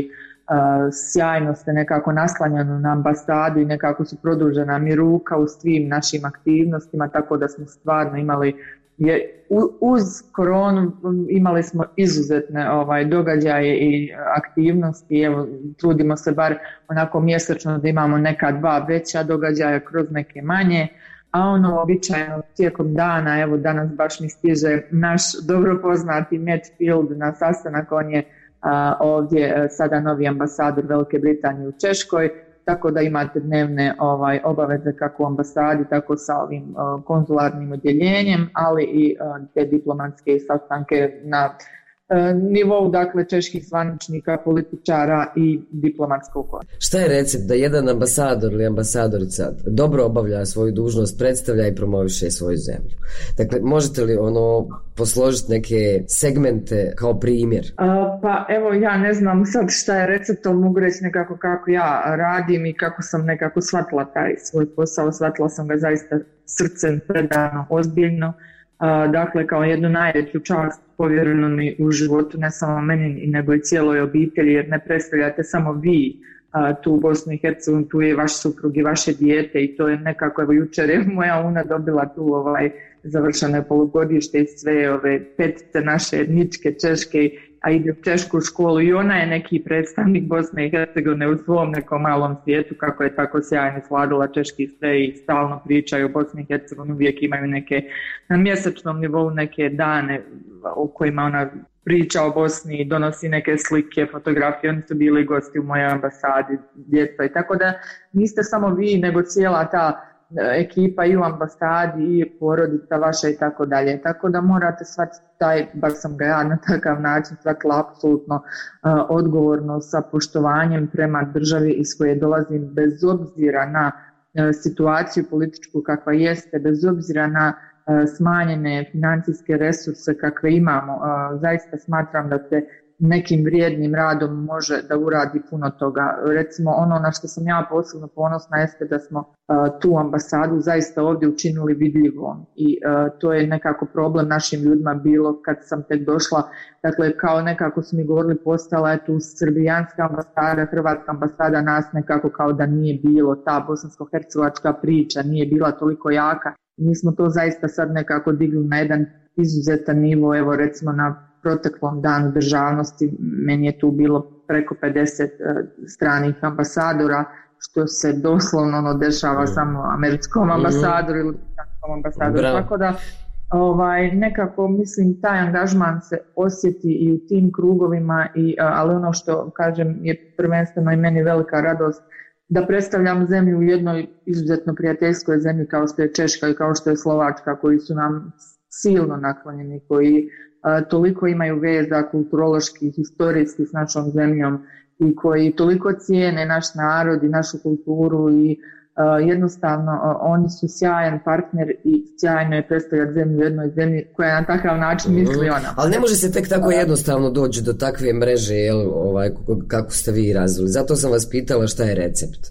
Speaker 5: sjajno ste nekako naslanjano na ambasadu i nekako su produžena mi ruka u svim našim aktivnostima, tako da smo stvarno imali je, uz koronu imali smo izuzetne ovaj, događaje i aktivnosti. Evo, trudimo se bar onako mjesečno da imamo neka dva veća događaja kroz neke manje, a ono običajno tijekom dana, evo danas baš mi stiže naš dobro poznati Matt Field na sastanak, on je a, ovdje sada novi ambasador Velike Britanije u Češkoj, tako da imate dnevne ovaj, obaveze kako u ambasadi, tako sa ovim uh, konzularnim odjeljenjem, ali i uh, te diplomatske sastanke na uh, nivou, dakle, čeških zvaničnika, političara i diplomatskog kora.
Speaker 2: Šta je recept da jedan ambasador ili ambasadorica dobro obavlja svoju dužnost, predstavlja i promoviše svoju zemlju? Dakle, možete li ono posložiti neke segmente kao primjer?
Speaker 5: Uh, pa evo, ja ne znam sad šta je recept, ali mogu reći nekako kako ja radim i kako sam nekako shvatila taj svoj posao. Shvatila sam ga zaista srcem, predano, ozbiljno. Uh, dakle, kao jednu najveću čast povjerenu mi u životu, ne samo meni, nego i cijeloj obitelji, jer ne predstavljate samo vi uh, tu u Bosnu i Hercegovini, tu je vaš suprug i vaše dijete i to je nekako, evo jučer je moja una dobila tu ovaj završene polugodište i sve ove petice naše etničke češke, a ide u češku školu i ona je neki predstavnik Bosne i Hercegovine u svom nekom malom svijetu, kako je tako sjajno sladila češki sve i stalno pričaju o Bosni i Hercegovini, uvijek imaju neke na mjesečnom nivou neke dane u kojima ona priča o Bosni, donosi neke slike, fotografije, oni su bili gosti u mojoj ambasadi, djeca i tako da niste samo vi, nego cijela ta ekipa i u ambasadi i porodica vaša i tako dalje. Tako da morate shvatiti taj, bar sam ga ja na takav način shvatila apsolutno uh, odgovorno sa poštovanjem prema državi iz koje dolazim, bez obzira na uh, situaciju političku kakva jeste, bez obzira na uh, smanjene financijske resurse kakve imamo. Uh, zaista smatram da se nekim vrijednim radom može da uradi puno toga. Recimo ono na što sam ja posebno ponosna jeste da smo uh, tu ambasadu zaista ovdje učinili vidljivom i uh, to je nekako problem našim ljudima bilo kad sam tek došla. Dakle, kao nekako su mi govorili, postala je tu srbijanska ambasada, hrvatska ambasada, nas nekako kao da nije bilo, ta bosansko-hercegovačka priča nije bila toliko jaka. Mi smo to zaista sad nekako digli na jedan izuzetan nivo, evo recimo na proteklom danu državnosti meni je tu bilo preko pedeset uh, stranih ambasadora, što se doslovno ono dešava mm. samo američkom ambasadoru ili britanskom ambasadoru. Bravo. Tako da ovaj, nekako mislim taj angažman se osjeti i u tim krugovima, i, uh, ali ono što kažem je prvenstveno i meni velika radost da predstavljam zemlju u jednoj izuzetno prijateljskoj zemlji kao što je Češka i kao što je Slovačka, koji su nam silno naklonjeni, koji Uh, toliko imaju veza kulturoloških, historijskih s našom zemljom i koji toliko cijene naš narod i našu kulturu i uh, jednostavno uh, oni su sjajan partner i sjajno je predstavljati zemlju u jednoj zemlji koja na takav način misli ona.
Speaker 2: Ali ne može se tek tako jednostavno doći do takve mreže, jel, ovaj, kako ste vi razvili. Zato sam vas pitala šta je recept.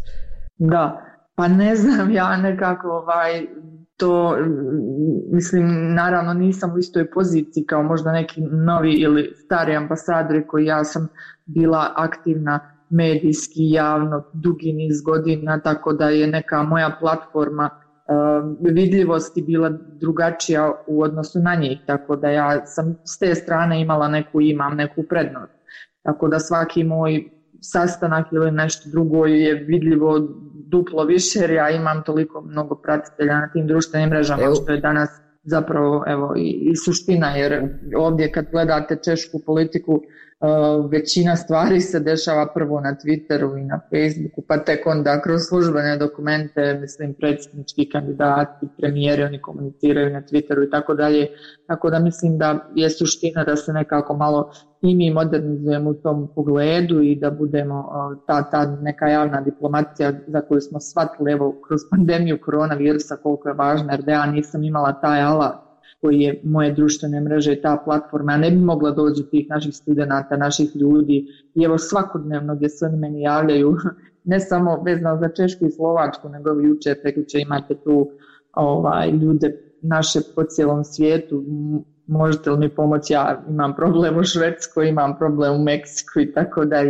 Speaker 5: Da, pa ne znam, ja nekako ovaj... To, mislim, naravno nisam u istoj poziciji kao možda neki novi ili stari ambasadori koji ja sam bila aktivna medijski, javno, dugi niz godina, tako da je neka moja platforma uh, vidljivosti bila drugačija u odnosu na njih, tako da ja sam s te strane imala neku, imam neku prednost. Tako da svaki moj sastanak ili nešto drugo je vidljivo duplo više, jer ja imam toliko mnogo pratitelja na tim društvenim mrežama, evo, što je danas zapravo evo i, i suština, jer ovdje kad gledate češku politiku uh, većina stvari se dešava prvo na Twitteru i na Facebooku, pa tek onda kroz službene dokumente, mislim predsjednički kandidati, premijeri, oni komuniciraju na Twitteru i tako dalje, tako da mislim da je suština da se nekako malo i mi modernizujemo u tom pogledu i da budemo ta, ta neka javna diplomacija za koju smo shvatili evo kroz pandemiju koronavirusa koliko je važna, jer da ja nisam imala taj alat koji je moje društvene mreže i ta platforma, ja ne bi mogla doći tih naših studenata, naših ljudi i evo svakodnevno gdje se oni meni javljaju, ne samo vezano za Češku i Slovačku, nego jučer, prekjučer imate tu ovaj, ljude naše po cijelom svijetu, možete li mi pomoći, ja imam problem u Švedskoj, imam problem u Meksiku i tako dalje.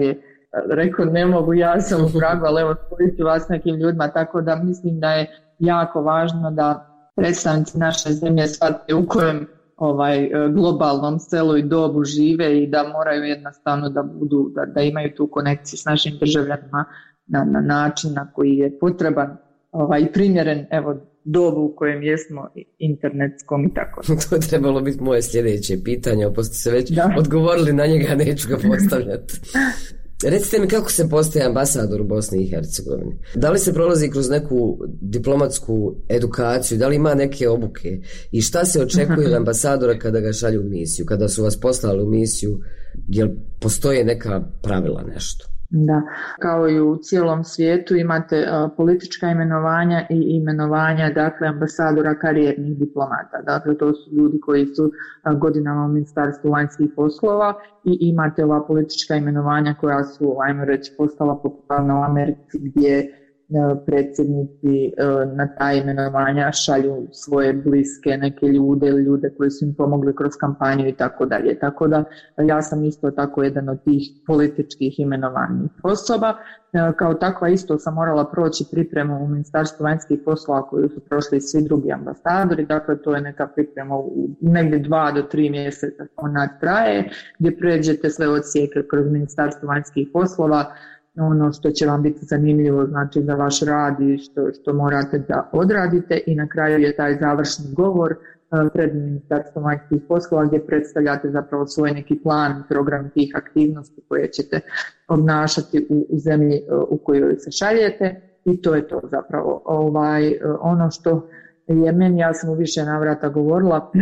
Speaker 5: rekao ne mogu, ja sam u pragu, ali evo spojiti vas nekim ljudima, tako da mislim da je jako važno da predstavnici naše zemlje shvate u kojem ovaj globalnom selu i dobu žive i da moraju jednostavno da budu, da, da imaju tu konekciju s našim državljanima na, na način na koji je potreban ovaj primjeren, evo, dobu u kojem jesmo internetskom i tako.
Speaker 2: To je trebalo biti moje sljedeće pitanje, a pošto ste već da. odgovorili na njega, neću ga postavljati. Recite mi kako se postaje ambasador u Bosni i Hercegovini? Da li se prolazi kroz neku diplomatsku edukaciju, da li ima neke obuke i šta se očekuje od ambasadora kada ga šalju u misiju, kada su vas poslali u misiju, jel postoje neka pravila, nešto?
Speaker 5: Da, kao i u cijelom svijetu imate uh, politička imenovanja i imenovanja, dakle, ambasadora karijernih diplomata. Dakle, to su ljudi koji su uh, godinama u Ministarstvu vanjskih poslova i imate ova politička imenovanja koja su, ajmo reći, postala popularna u Americi gdje predsjednici na ta imenovanja šalju svoje bliske neke ljude ili ljude koji su im pomogli kroz kampanju i tako dalje. Tako da ja sam isto tako jedan od tih političkih imenovanih osoba. Kao takva isto sam morala proći pripremu u Ministarstvu vanjskih poslova koju su prošli svi drugi ambasadori. Dakle, to je neka priprema u negdje dva do tri mjeseca ona traje, gdje pređete sve odsjeke kroz Ministarstvo vanjskih poslova, ono što će vam biti zanimljivo, znači za vaš rad i što, što morate da odradite, i na kraju je taj završni govor pred Ministarstvom vanjskih poslova gdje predstavljate zapravo svoj neki plan, program tih aktivnosti koje ćete obnašati u, u zemlji u kojoj se šaljete, i to je to zapravo. Ovaj, ono što je meni, ja sam u više navrata govorila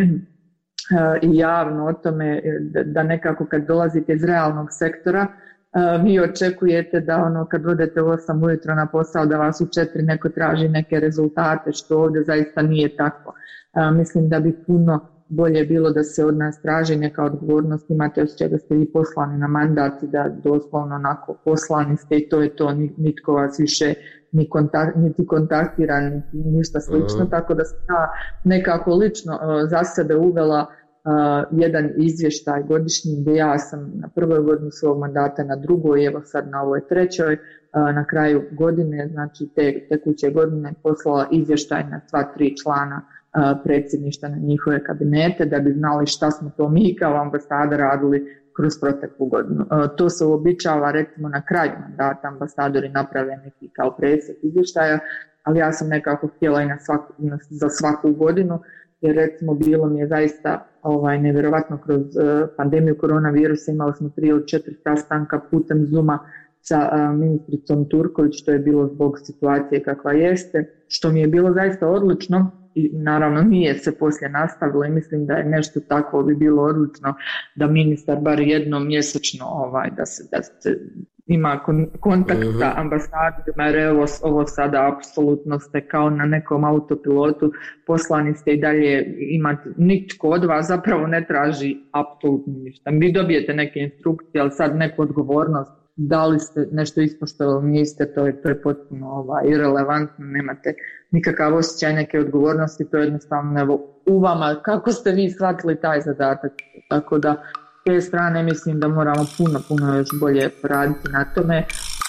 Speaker 5: i javno o tome, da nekako kad dolazite iz realnog sektora, Uh, vi očekujete da ono kad odete u osam ujutro na posao da vas u četiri neko traži neke rezultate, što ovdje zaista nije tako. Uh, mislim da bi puno bolje bilo da se od nas traži neka odgovornost, imate osjećaj da ste vi poslani na mandat i da doslovno onako poslani ste i to je to, nitko vas više ni kontakt, niti kontaktira, niti ništa slično, uh-huh. Tako da sam ja nekako lično uh, za sebe uvela Uh, jedan izvještaj godišnji gdje ja sam na prvoj godini svog mandata, na drugoj, evo sad na ovoj trećoj, uh, na kraju godine, znači te tekuće godine, poslala izvještaj na sva tri člana uh, predsjedništva, na njihove kabinete, da bi znali šta smo to mi kao ambasada radili kroz proteklu godinu. Uh, to se uobičava recimo na kraju mandata, ambasadori naprave neki kao presjek izvještaja, ali ja sam nekako htjela i na svaku, na, za svaku godinu, jer recimo bilo mi je zaista ovaj, nevjerovatno kroz uh, pandemiju koronavirusa, imali smo tri ili četiri sastanka putem Zooma sa uh, ministricom Turković, što je bilo zbog situacije kakva jeste, što mi je bilo zaista odlično i naravno nije se poslije nastavilo i mislim da je nešto takvo bi bilo odlično da ministar bar jednom mjesečno ovaj, da se, da se ima kontakt uh-huh. sa ambasadorima, jer ovo, ovo sada apsolutno ste kao na nekom autopilotu, poslani ste i dalje imate, nitko od vas zapravo ne traži apsolutno ništa. Vi dobijete neke instrukcije, ali sad neku odgovornost, da li ste nešto ispoštovali, niste, to je, to je potpuno ovaj, irelevantno, nemate nikakav osjećaj neke odgovornosti, to je jednostavno evo, u vama, kako ste vi shvatili taj zadatak, tako da s te strane mislim da moramo puno, puno još bolje raditi na tome.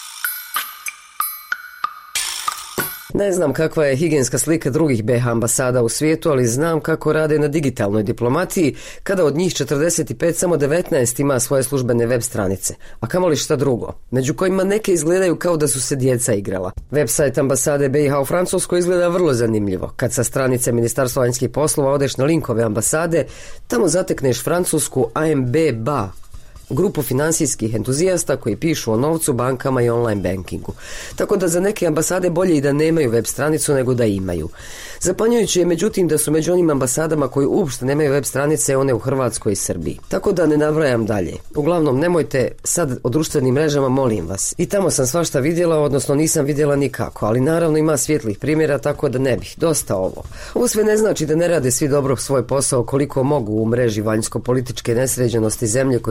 Speaker 2: Ne znam kakva je higijenska slika drugih B iH ambasada u svijetu, ali znam kako rade na digitalnoj diplomatiji, kada od njih četrdeset pet samo devetnaest ima svoje službene web stranice, a kamoli šta drugo, među kojima neke izgledaju kao da su se djeca igrala. Website ambasade B iH u Francuskoj izgleda vrlo zanimljivo. Kad sa stranice Ministarstva vanjskih poslova odeš na linkove ambasade, tamo zatekneš francusku A M B B A, grupu finansijskih entuzijasta koji pišu o novcu, bankama i online bankingu. Tako da za neke ambasade bolje i da nemaju web stranicu nego da imaju. Zapanjujuće je međutim da su među onim ambasadama koji uopšte nemaju web stranice one u Hrvatskoj i Srbiji. Tako da ne nabrajam dalje. Uglavnom nemojte sad o društvenim mrežama, molim vas. I tamo sam svašta vidjela, odnosno nisam vidjela nikako, ali naravno ima svijetlih primjera, tako da ne bih. Dosta ovo. Ovo sve ne znači da ne rade svi dobro svoj posao koliko mogu u mreži vanjsko-političke nesređenosti zemlje koji predstavljaju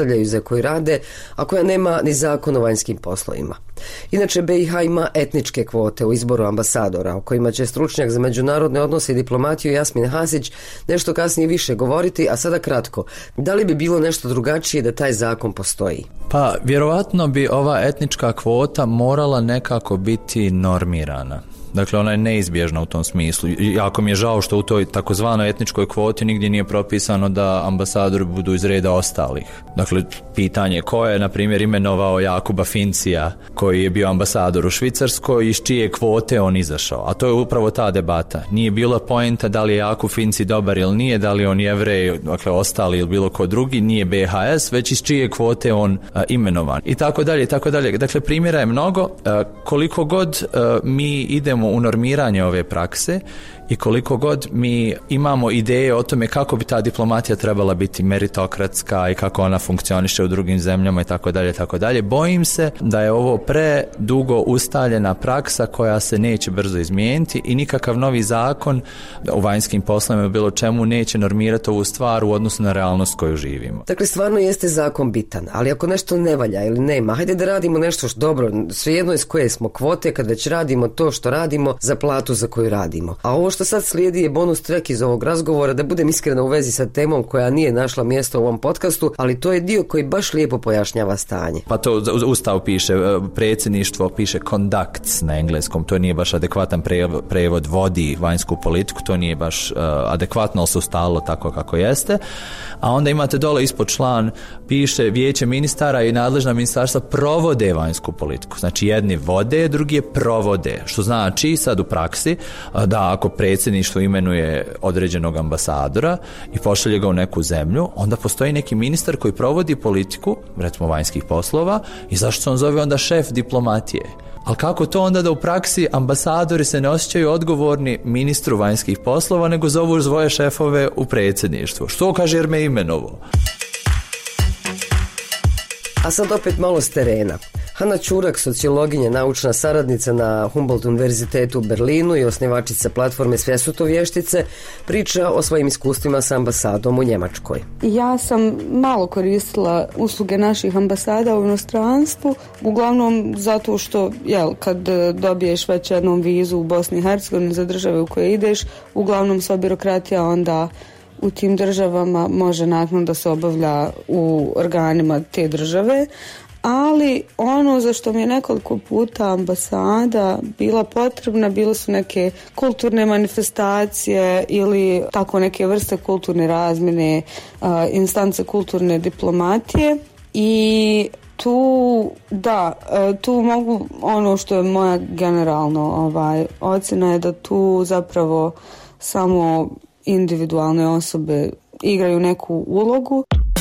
Speaker 2: postavljaju za koji rade, a koja nema ni zakon o vanjskim poslovima. Inače, B i H ima etničke kvote u izboru ambasadora, o kojima će stručnjak za međunarodne odnose i diplomatiju Jasmin Hasić nešto kasnije više govoriti, a sada kratko. Da li bi bilo nešto drugačije da taj zakon postoji?
Speaker 6: Pa, vjerovatno bi ova etnička kvota morala nekako biti normirana. Dakle, ona je neizbježna u tom smislu. Jako mi je žao što u toj takozvanoj etničkoj kvoti nigdje nije propisano da ambasadori budu iz reda ostalih. Dakle, pitanje ko je, na primjer, imenovao Jakuba Fincija, koji je bio ambasador u Švicarskoj, iz čije kvote on izašao. A to je upravo ta debata. Nije bila poenta da li je Jakub Finci dobar ili nije, da li on Jevrej, dakle, ostali ili bilo ko drugi, nije B H S, već iz čije kvote on a, imenovan. I tako dalje, i tako dalje. Dakle, primjera je mnogo. A, koliko god a, mi idemo u normiranje ove prakse i koliko god mi imamo ideje o tome kako bi ta diplomatija trebala biti meritokratska i kako ona funkcioniše u drugim zemljama i tako dalje, tako dalje, bojim se da je ovo predugo ustaljena praksa koja se neće brzo izmijeniti i nikakav novi zakon o vanjskim poslovima bilo čemu neće normirati ovu stvar u odnosu na realnost koju živimo.
Speaker 2: Dakle, stvarno jeste zakon bitan, ali ako nešto ne valja ili nema, hajde da radimo nešto što dobro, svejedno je s koje smo kvote kad već radimo to što radimo za platu za koju radimo. A ovo što sad slijedi je bonus track iz ovog razgovora, da budem iskrena u vezi sa temom koja nije našla mjesto u ovom podcastu, ali to je dio koji baš lijepo pojašnjava stanje.
Speaker 6: Pa to u Ustavu piše, predsjedništvo piše conducts na engleskom, to nije baš adekvatan prevod, vodi vanjsku politiku, to nije baš uh, adekvatno, ali se ustalo tako kako jeste. A onda imate dole ispod član, piše vijeće ministara i nadležna ministarstva provode vanjsku politiku. Znači jedni vode, drugi je provode, što znači sad u praksi da ako predsjedništvo imenuje određenog ambasadora i pošalje ga u neku zemlju, onda postoji neki ministar koji provodi politiku, recimo vanjskih poslova, i zašto se on zove onda šef diplomatije? Ali kako to onda da u praksi ambasadori se ne osjećaju odgovorni ministru vanjskih poslova, nego zovu svoje šefove u predsjedništvu? Što kaže jer me imenovo?
Speaker 2: A sad opet malo s terena. Hana Čurak, sociologinja, naučna saradnica na Humboldt univerzitetu u Berlinu i osnivačica platforme Svjesutovještice, priča o svojim iskustvima sa ambasadom u Njemačkoj.
Speaker 9: Ja sam malo koristila usluge naših ambasada u inostranstvu, uglavnom zato što jel, kad dobiješ već jednom vizu u Bosni i Hercegovini za države u koje ideš, uglavnom sva birokratija onda u tim državama može nakon da se obavlja u organima te države. Ali ono za što mi je nekoliko puta ambasada bila potrebna, bile su neke kulturne manifestacije ili tako neke vrste kulturne razmjene, instance kulturne diplomatije. I tu, da, tu mogu, ono što je moja generalno ovaj, ocjena je da tu zapravo samo individualne osobe igraju neku ulogu.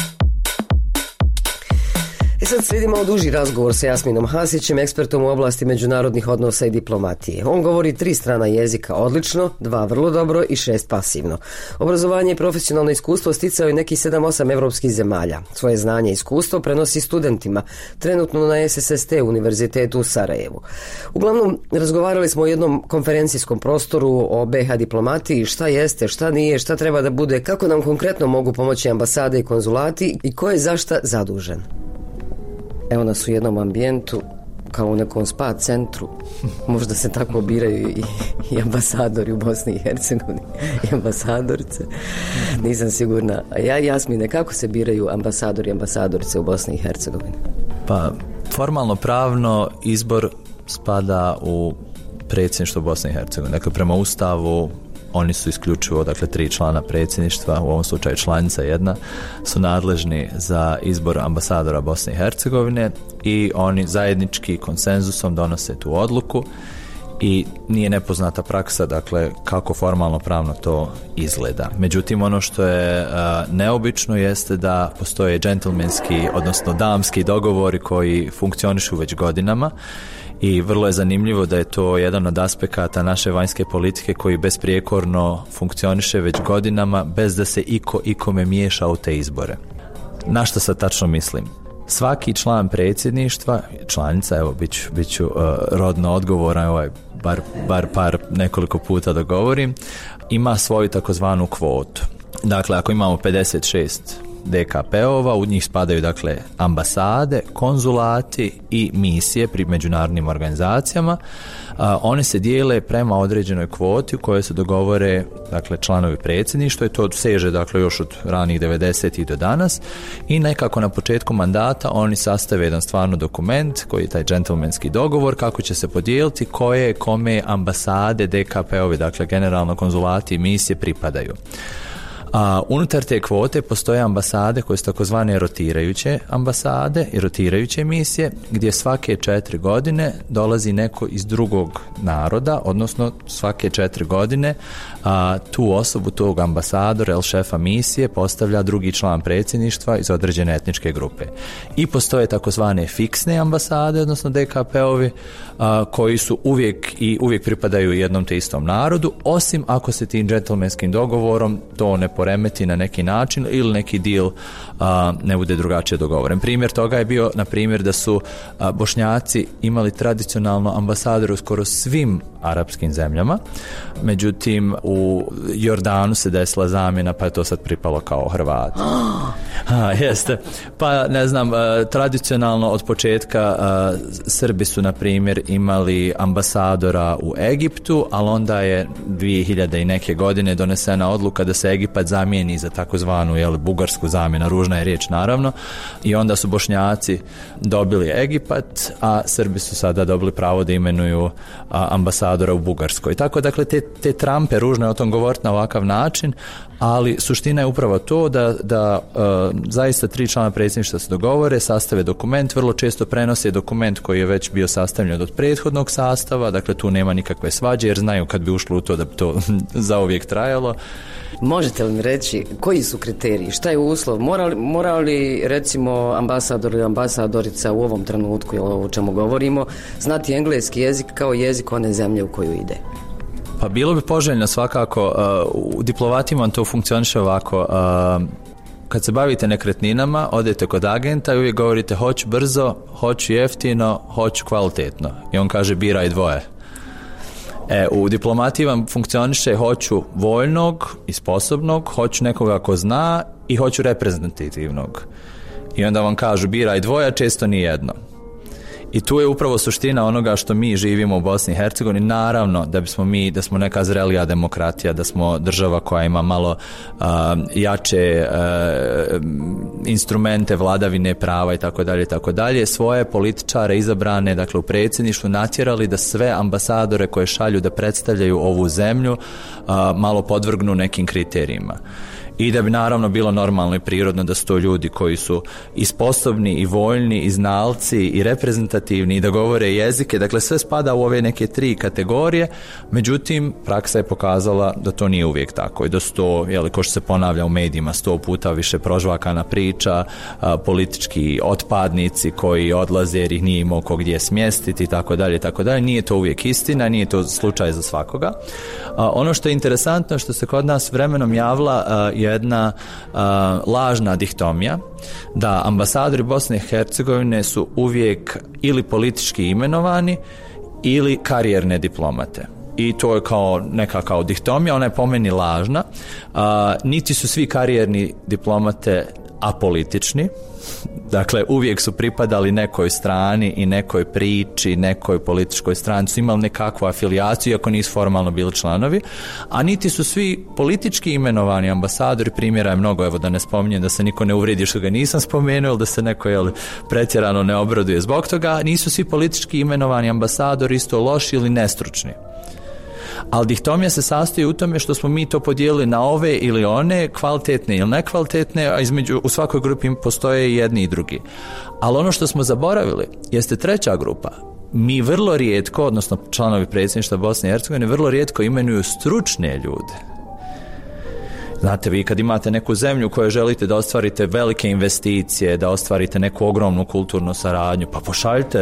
Speaker 2: I sad slijedi malo duži razgovor sa Jasminom Hasićem, ekspertom u oblasti međunarodnih odnosa i diplomatije. On govori tri strana jezika odlično, dva vrlo dobro i šest pasivno. Obrazovanje i profesionalno iskustvo sticao je nekih sedam osam evropskih zemalja. Svoje znanje i iskustvo prenosi studentima, trenutno na S S S T univerzitetu u Sarajevu. Uglavnom, razgovarali smo o jednom konferencijskom prostoru o B H diplomatiji, šta jeste, šta nije, šta treba da bude, kako nam konkretno mogu pomoći ambasade i konzulati i ko je za šta zadužen. Evo nas u jednom ambijentu, kao u nekom spa centru. Možda se tako biraju i, i ambasadori u Bosni i Hercegovini i ambasadorice. Nisam sigurna. A ja, Jasmine, kako se biraju ambasadori i ambasadorice u Bosni i Hercegovini?
Speaker 6: Pa, formalno pravno izbor spada u predsjedništvo Bosne i Hercegovine. Dakle, prema Ustavu oni su isključivo, dakle, tri člana predsjedništva, u ovom slučaju članica jedna, su nadležni za izbor ambasadora Bosne i Hercegovine i oni zajednički konsenzusom donose tu odluku i nije nepoznata praksa, dakle, kako formalno pravno to izgleda. Međutim, ono što je uh, neobično jeste da postoje džentlmenski, odnosno damski dogovori koji funkcionišu već godinama. I vrlo je zanimljivo da je to jedan od aspekata naše vanjske politike koji besprijekorno funkcioniše već godinama bez da se iko ikome miješa u te izbore. Na što sad tačno mislim? Svaki član predsjedništva, članica, evo bit ću, bit ću uh, rodno odgovoran, ovaj, bar, bar par nekoliko puta da govorim, ima svoju takozvanu kvotu. Dakle, ako imamo pedeset šest de ka pe-ova, u njih spadaju dakle ambasade, konzulati i misije pri međunarodnim organizacijama. A, one se dijele prema određenoj kvoti u kojoj se dogovore dakle članovi predsjedništva i to seže dakle još od ranih devedesetih do danas i nekako na početku mandata oni sastave jedan stvarno dokument koji je taj džentlmenski dogovor kako će se podijeliti koje kome ambasade de ka pe-ovi, dakle generalno konzulati i misije pripadaju. A unutar te kvote postoje ambasade koje su takozvane rotirajuće ambasade i rotirajuće misije gdje svake četiri godine dolazi neko iz drugog naroda, odnosno svake četiri godine a, tu osobu, tog ambasadora ili šefa misije postavlja drugi član predsjedništva iz određene etničke grupe. I postoje takozvane fiksne ambasade, odnosno de ka pe-ovi a, koji su uvijek i uvijek pripadaju jednom te istom narodu, osim ako se tim džentlmenskim dogovorom to ne poremeti na neki način ili neki deal a, ne bude drugačije dogovoren. Primjer toga je bio, na primjer, da su a, Bošnjaci imali tradicionalno ambasadore u skoro svim arapskim zemljama, međutim u Jordanu se desila zamjena pa je to sad pripalo kao Hrvati. A, jeste. Pa ne znam, a, tradicionalno od početka a, Srbi su na primjer imali ambasadora u Egiptu, ali onda je dvije hiljade i neke godine donesena odluka da se Egipat zamijeni za takozvanu jel, bugarsku zamjenu, ružna je riječ naravno, i onda su Bošnjaci dobili Egipat, a Srbi su sada dobili pravo da imenuju a, ambasadora u Bugarskoj. Tako dakle te, te trampe, ružno je o tom govoriti na ovakav način, ali suština je upravo to da, da uh, zaista tri člana predsjedništva se dogovore, sastave dokument, vrlo često prenose dokument koji je već bio sastavljen od prethodnog sastava, dakle tu nema nikakve svađe jer znaju kad bi ušlo u to da bi to zauvijek trajalo.
Speaker 2: Možete li mi reći koji su kriteriji, šta je uslov, mora li, mora li recimo ambasador ili ambasadorica u ovom trenutku ili o čemu govorimo znati engleski jezik kao jezik one zemlje u koju ide?
Speaker 6: Pa bilo bi poželjno svakako, uh, u diplomatima to funkcioniše ovako, uh, kad se bavite nekretninama, odete kod agenta i uvijek govorite hoću brzo, hoću jeftino, hoću kvalitetno i on kaže biraj dvoje. E, u diplomatiji vam funkcioniše hoću voljnog i sposobnog, hoću nekoga ko zna i hoću reprezentativnog. I onda vam kažu biraj dvoje, često ni jedno. I tu je upravo suština onoga što mi živimo u Bosni i Hercegovini. Naravno da bismo mi, da smo neka zrelija demokratija, da smo država koja ima malo uh, jače uh, instrumente vladavine prava i tako dalje i tako dalje, svoje političare izabrane dakle u predsjedništvu natjerali da sve ambasadore koje šalju da predstavljaju ovu zemlju uh, malo podvrgnu nekim kriterijima. I da bi naravno bilo normalno i prirodno da su to ljudi koji su i sposobni i voljni i znalci i reprezentativni i da govore jezike, dakle sve spada u ove neke tri kategorije, međutim praksa je pokazala da to nije uvijek tako i da su to, jeli, ko što se ponavlja u medijima sto puta više prožvakana priča, a, politički otpadnici koji odlaze jer ih nije imao ko gdje smjestiti i tako dalje, tako dalje. Nije to uvijek istina, nije to slučaj za svakoga. A, ono što je interesantno što se kod nas vremenom javila a, jedna uh, lažna dihtomija da ambasadori Bosne i Hercegovine su uvijek ili politički imenovani ili karijerne diplomate. I to je kao neka kao dihtomija, ona je po meni lažna. Uh, niti su svi karijerni diplomate apolitični, dakle uvijek su pripadali nekoj strani i nekoj priči, nekoj političkoj strani, su imali nekakvu afilijaciju iako nisu formalno bili članovi, a niti su svi politički imenovani ambasadori, primjera je mnogo, evo da ne spominjem da se niko ne uvredi što ga nisam spomenuo ili da se neko jel, pretjerano ne obraduje zbog toga, nisu svi politički imenovani ambasadori isto loši ili nestručni. Ali dihtomija se sastoji u tome što smo mi to podijelili na ove ili one, kvalitetne ili nekvalitetne, a između, u svakoj grupi postoje i jedni i drugi. Ali ono što smo zaboravili jeste treća grupa. Mi vrlo rijetko, odnosno članovi predsjedništva Bosne i Hercegovine, vrlo rijetko imenuju stručne ljude. Znate, vi kad imate neku zemlju u kojoj želite da ostvarite velike investicije, da ostvarite neku ogromnu kulturnu saradnju, pa pošaljite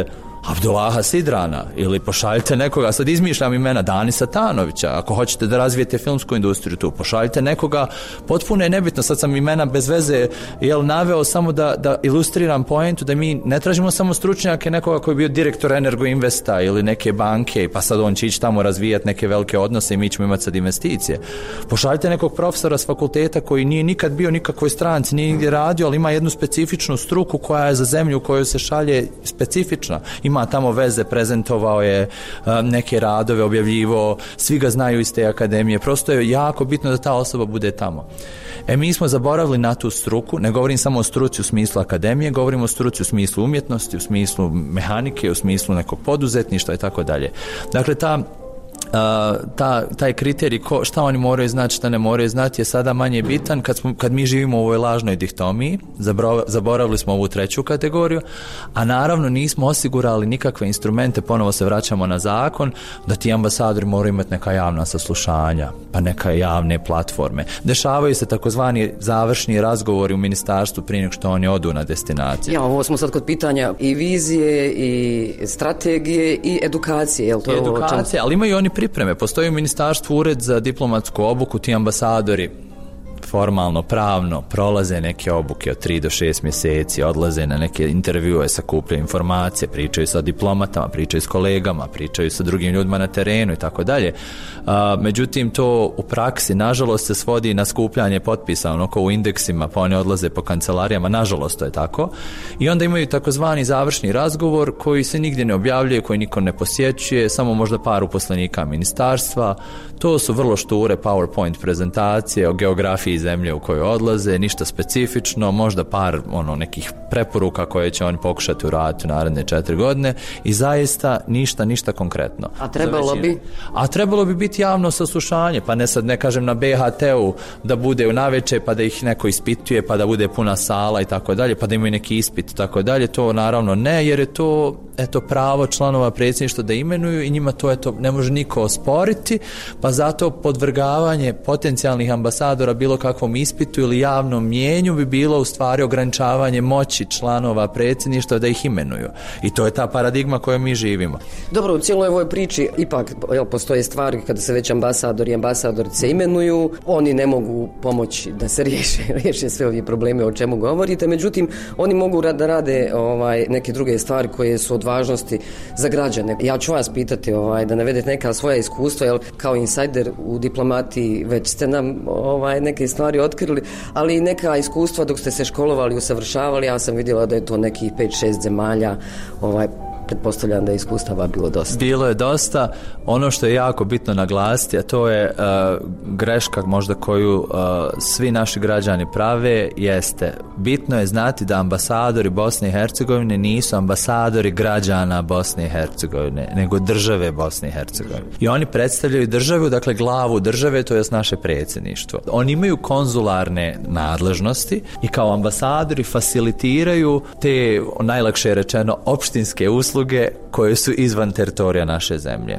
Speaker 6: Abdullaha Sidrana ili pošaljite nekoga, sad izmišljam imena, Dani Satanovića, ako hoćete da razvijete filmsku industriju tu, pošaljite nekoga, potpuno je nebitno, sad sam imena bez veze jel, naveo samo da, da ilustriram poentu da mi ne tražimo samo stručnjake nekoga koji je bio direktor Energoinvesta ili neke banke pa sad on će ići tamo razvijati neke velike odnose i mi ćemo imati sad investicije. Pošaljite nekog profesora s fakulteta koji nije nikad bio nikakvoj stranci, nije nigdje radio, ali ima jednu specifičnu struku koja je za zemlju u kojoj se šalje specifična. Ima tamo veze, prezentovao je um, neke radove, objavljivo, svi ga znaju iz te akademije. Prosto je jako bitno da ta osoba bude tamo. E mi smo zaboravili na tu struku, ne govorim samo o struci u smislu akademije, govorim o struci u smislu umjetnosti, u smislu mehanike, u smislu nekog poduzetništva i tako dalje. Dakle, ta Uh, ta, taj kriterij ko, šta oni moraju znati, šta ne moraju znati je sada manje bitan kad, smo, kad mi živimo u ovoj lažnoj dihtomiji, zaboravili smo ovu treću kategoriju, a naravno nismo osigurali nikakve instrumente, ponovo se vraćamo na zakon, da ti ambasadori moraju imati neka javna saslušanja, pa neka javne platforme. Dešavaju se takozvani završni razgovori u ministarstvu prije nego što oni odu na destinaciju.
Speaker 2: Ja, ovo smo sad kod pitanja i vizije, i strategije, i edukacije. Jel to
Speaker 6: I edukacije, ali imaju oni pripreme. Postoji u ministarstvu ured za diplomatsku obuku, ti ambasadori formalno, pravno prolaze neke obuke od tri do šest mjeseci, odlaze na neke intervjue, sakupljaju informacije, pričaju sa diplomatama, pričaju s kolegama, pričaju sa drugim ljudima na terenu i tako dalje. Međutim, to u praksi nažalost se svodi na skupljanje potpisa, ono kao u indeksima, pa oni odlaze po kancelarijama, nažalost to je tako. I onda imaju takozvani završni razgovor koji se nigdje ne objavljuje, koji niko ne posjećuje, samo možda par uposlenika ministarstva. To su vrlo šture PowerPoint prezentacije o geografiji zemlje u kojoj odlaze, ništa specifično, možda par ono nekih preporuka koje će oni pokušati uraditi u naredne četiri godine i zaista ništa, ništa konkretno.
Speaker 2: A trebalo bi?
Speaker 6: A trebalo bi biti javno saslušanje, pa ne sad ne kažem na B H T-u da bude u naveče pa da ih neko ispituje, pa da bude puna sala i tako dalje, pa da imaju neki ispit i tako dalje, to naravno ne, jer je to eto pravo članova predsjedništva da imenuju i njima to eto ne može niko osporiti, pa zato podvrgavanje potencijalnih ambasadora bilo kakvom ispitu ili javnom mijenju bi bilo u stvari ograničavanje moći članova predsjedništva da ih imenuju. I to je ta paradigma kojom mi živimo.
Speaker 2: Dobro, u cijeloj ovoj priči ipak jel, postoje stvari kada se već ambasadori i ambasadorice imenuju, oni ne mogu pomoći da se riješe, riješe sve ovi probleme o čemu govorite, međutim oni mogu da rade ovaj, neke druge stvari koje su od važnosti za građane. Ja ću vas pitati ovaj, da navedete neka svoja iskustva, jel, kao insajder u diplomatiji već ste nam ovaj, neke stvari otkrili, ali i neka iskustva dok ste se školovali, usavršavali, ja sam vidjela da je to nekih pet šest zemalja, ovaj, pretpostavljam da je iskustava bilo dosta.
Speaker 6: Bilo je dosta. Ono što je jako bitno naglasiti, a to je uh, greška možda koju uh, svi naši građani prave, jeste bitno je znati da ambasadori Bosne i Hercegovine nisu ambasadori građana Bosne i Hercegovine, nego države Bosne i Hercegovine. I oni predstavljaju državu, dakle glavu države, to je naše predsjedništvo. Oni imaju konzularne nadležnosti i kao ambasadori facilitiraju te, najlakše rečeno, opštinske usluge koje su izvan teritorija naše zemlje.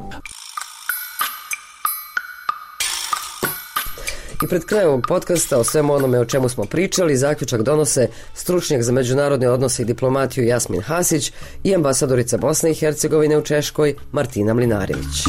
Speaker 2: I pred krajem ovog podcasta o svemu onome o čemu smo pričali, zaključak donose stručnjak za međunarodne odnose i diplomatiju Jasmin Hasić i ambasadorica Bosne i Hercegovine u Češkoj Martina Mlinarević.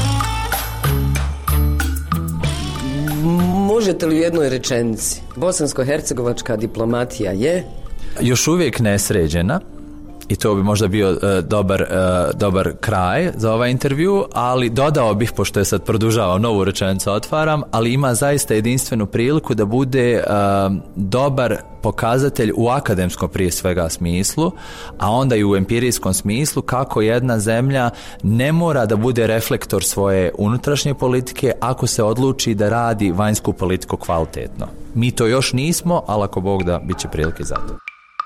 Speaker 2: Možete li u jednoj rečenici, bosansko-hercegovačka diplomatija je?
Speaker 6: Još uvijek nesređena. I to bi možda bio uh, dobar, uh, dobar kraj za ovaj intervju, ali dodao bih, pošto je sad produžavao, novu rečenicu otvaram, ali ima zaista jedinstvenu priliku da bude uh, dobar pokazatelj u akademskom prije svega smislu, a onda i u empirijskom smislu kako jedna zemlja ne mora da bude reflektor svoje unutrašnje politike ako se odluči da radi vanjsku politiku kvalitetno. Mi to još nismo, ali ako Bog da, bit će prilike za to.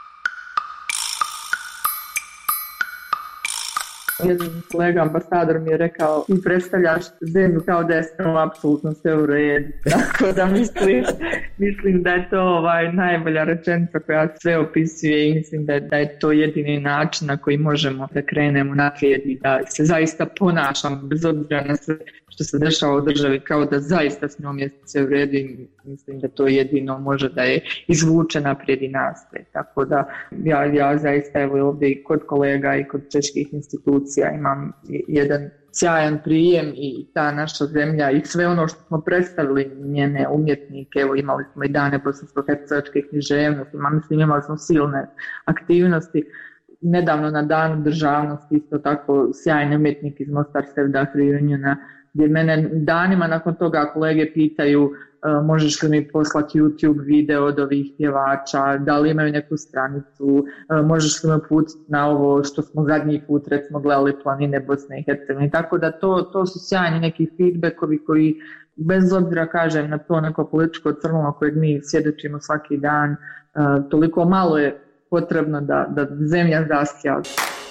Speaker 5: Jedan kolega ambasador mi je rekao, ti predstavljaš zemlju kao da je apsolutno sve u redu. Tako da mislim, mislim da je to ovaj, najbolja rečenica koja sve opisuje i mislim da je, da je to jedini način na koji možemo da krenemo naprijed i da se zaista ponašamo bez obzira na sve što se dešava u državi, kao da zaista s njom je sve u redu i mislim da to jedino može da je izvuče naprijed i nastaje. Tako da ja, ja zaista evo ovdje i kod kolega i kod čeških institucija imam jedan sjajan prijem i ta naša zemlja i sve ono što smo predstavili njene umjetnike, evo imali smo i dane bosansko-hercegovačke književnosti, ima, mislim imali smo silne aktivnosti. Nedavno na danu državnosti isto tako sjajni umjetnik iz Mostar Sevda Hrivonjuna, gdje mene danima nakon toga kolege pitaju uh, možeš li mi poslati YouTube video od ovih pjevača, da li imaju neku stranicu, uh, možeš li me putiti na ovo što smo zadnji put recimo gledali planine Bosne i Hercegovine. Tako da to, to su sjajni neki feedbackovi koji bez obzira kažem na to neko političko crno kojeg mi svjedočimo svaki dan, uh, toliko malo je potrebno da, da zemlja zasja.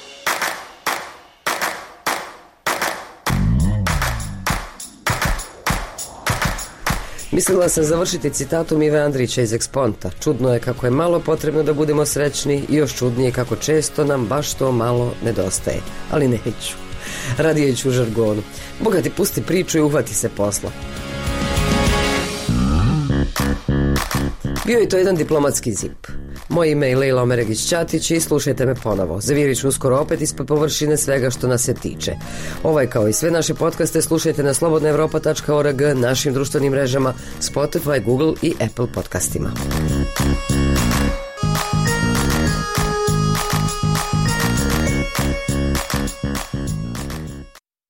Speaker 2: Mislila sam završiti citatom Ive Andrića iz Eksponta. Čudno je kako je malo potrebno da budemo srećni i još čudnije kako često nam baš to malo nedostaje. Ali neću. Radije ću u žargonu. Boga ti pusti priču i uhvati se posla. Bio je to jedan diplomatski zip. Moje ime je Lejla Omeregić-Ćatić i slušajte me ponovo. Zavirit ću uskoro opet ispod površine svega što nas se tiče. Ovaj kao i sve naše podcaste slušajte na slobodna evropa tačka org, našim društvenim mrežama, Spotify, Google i Apple podcastima.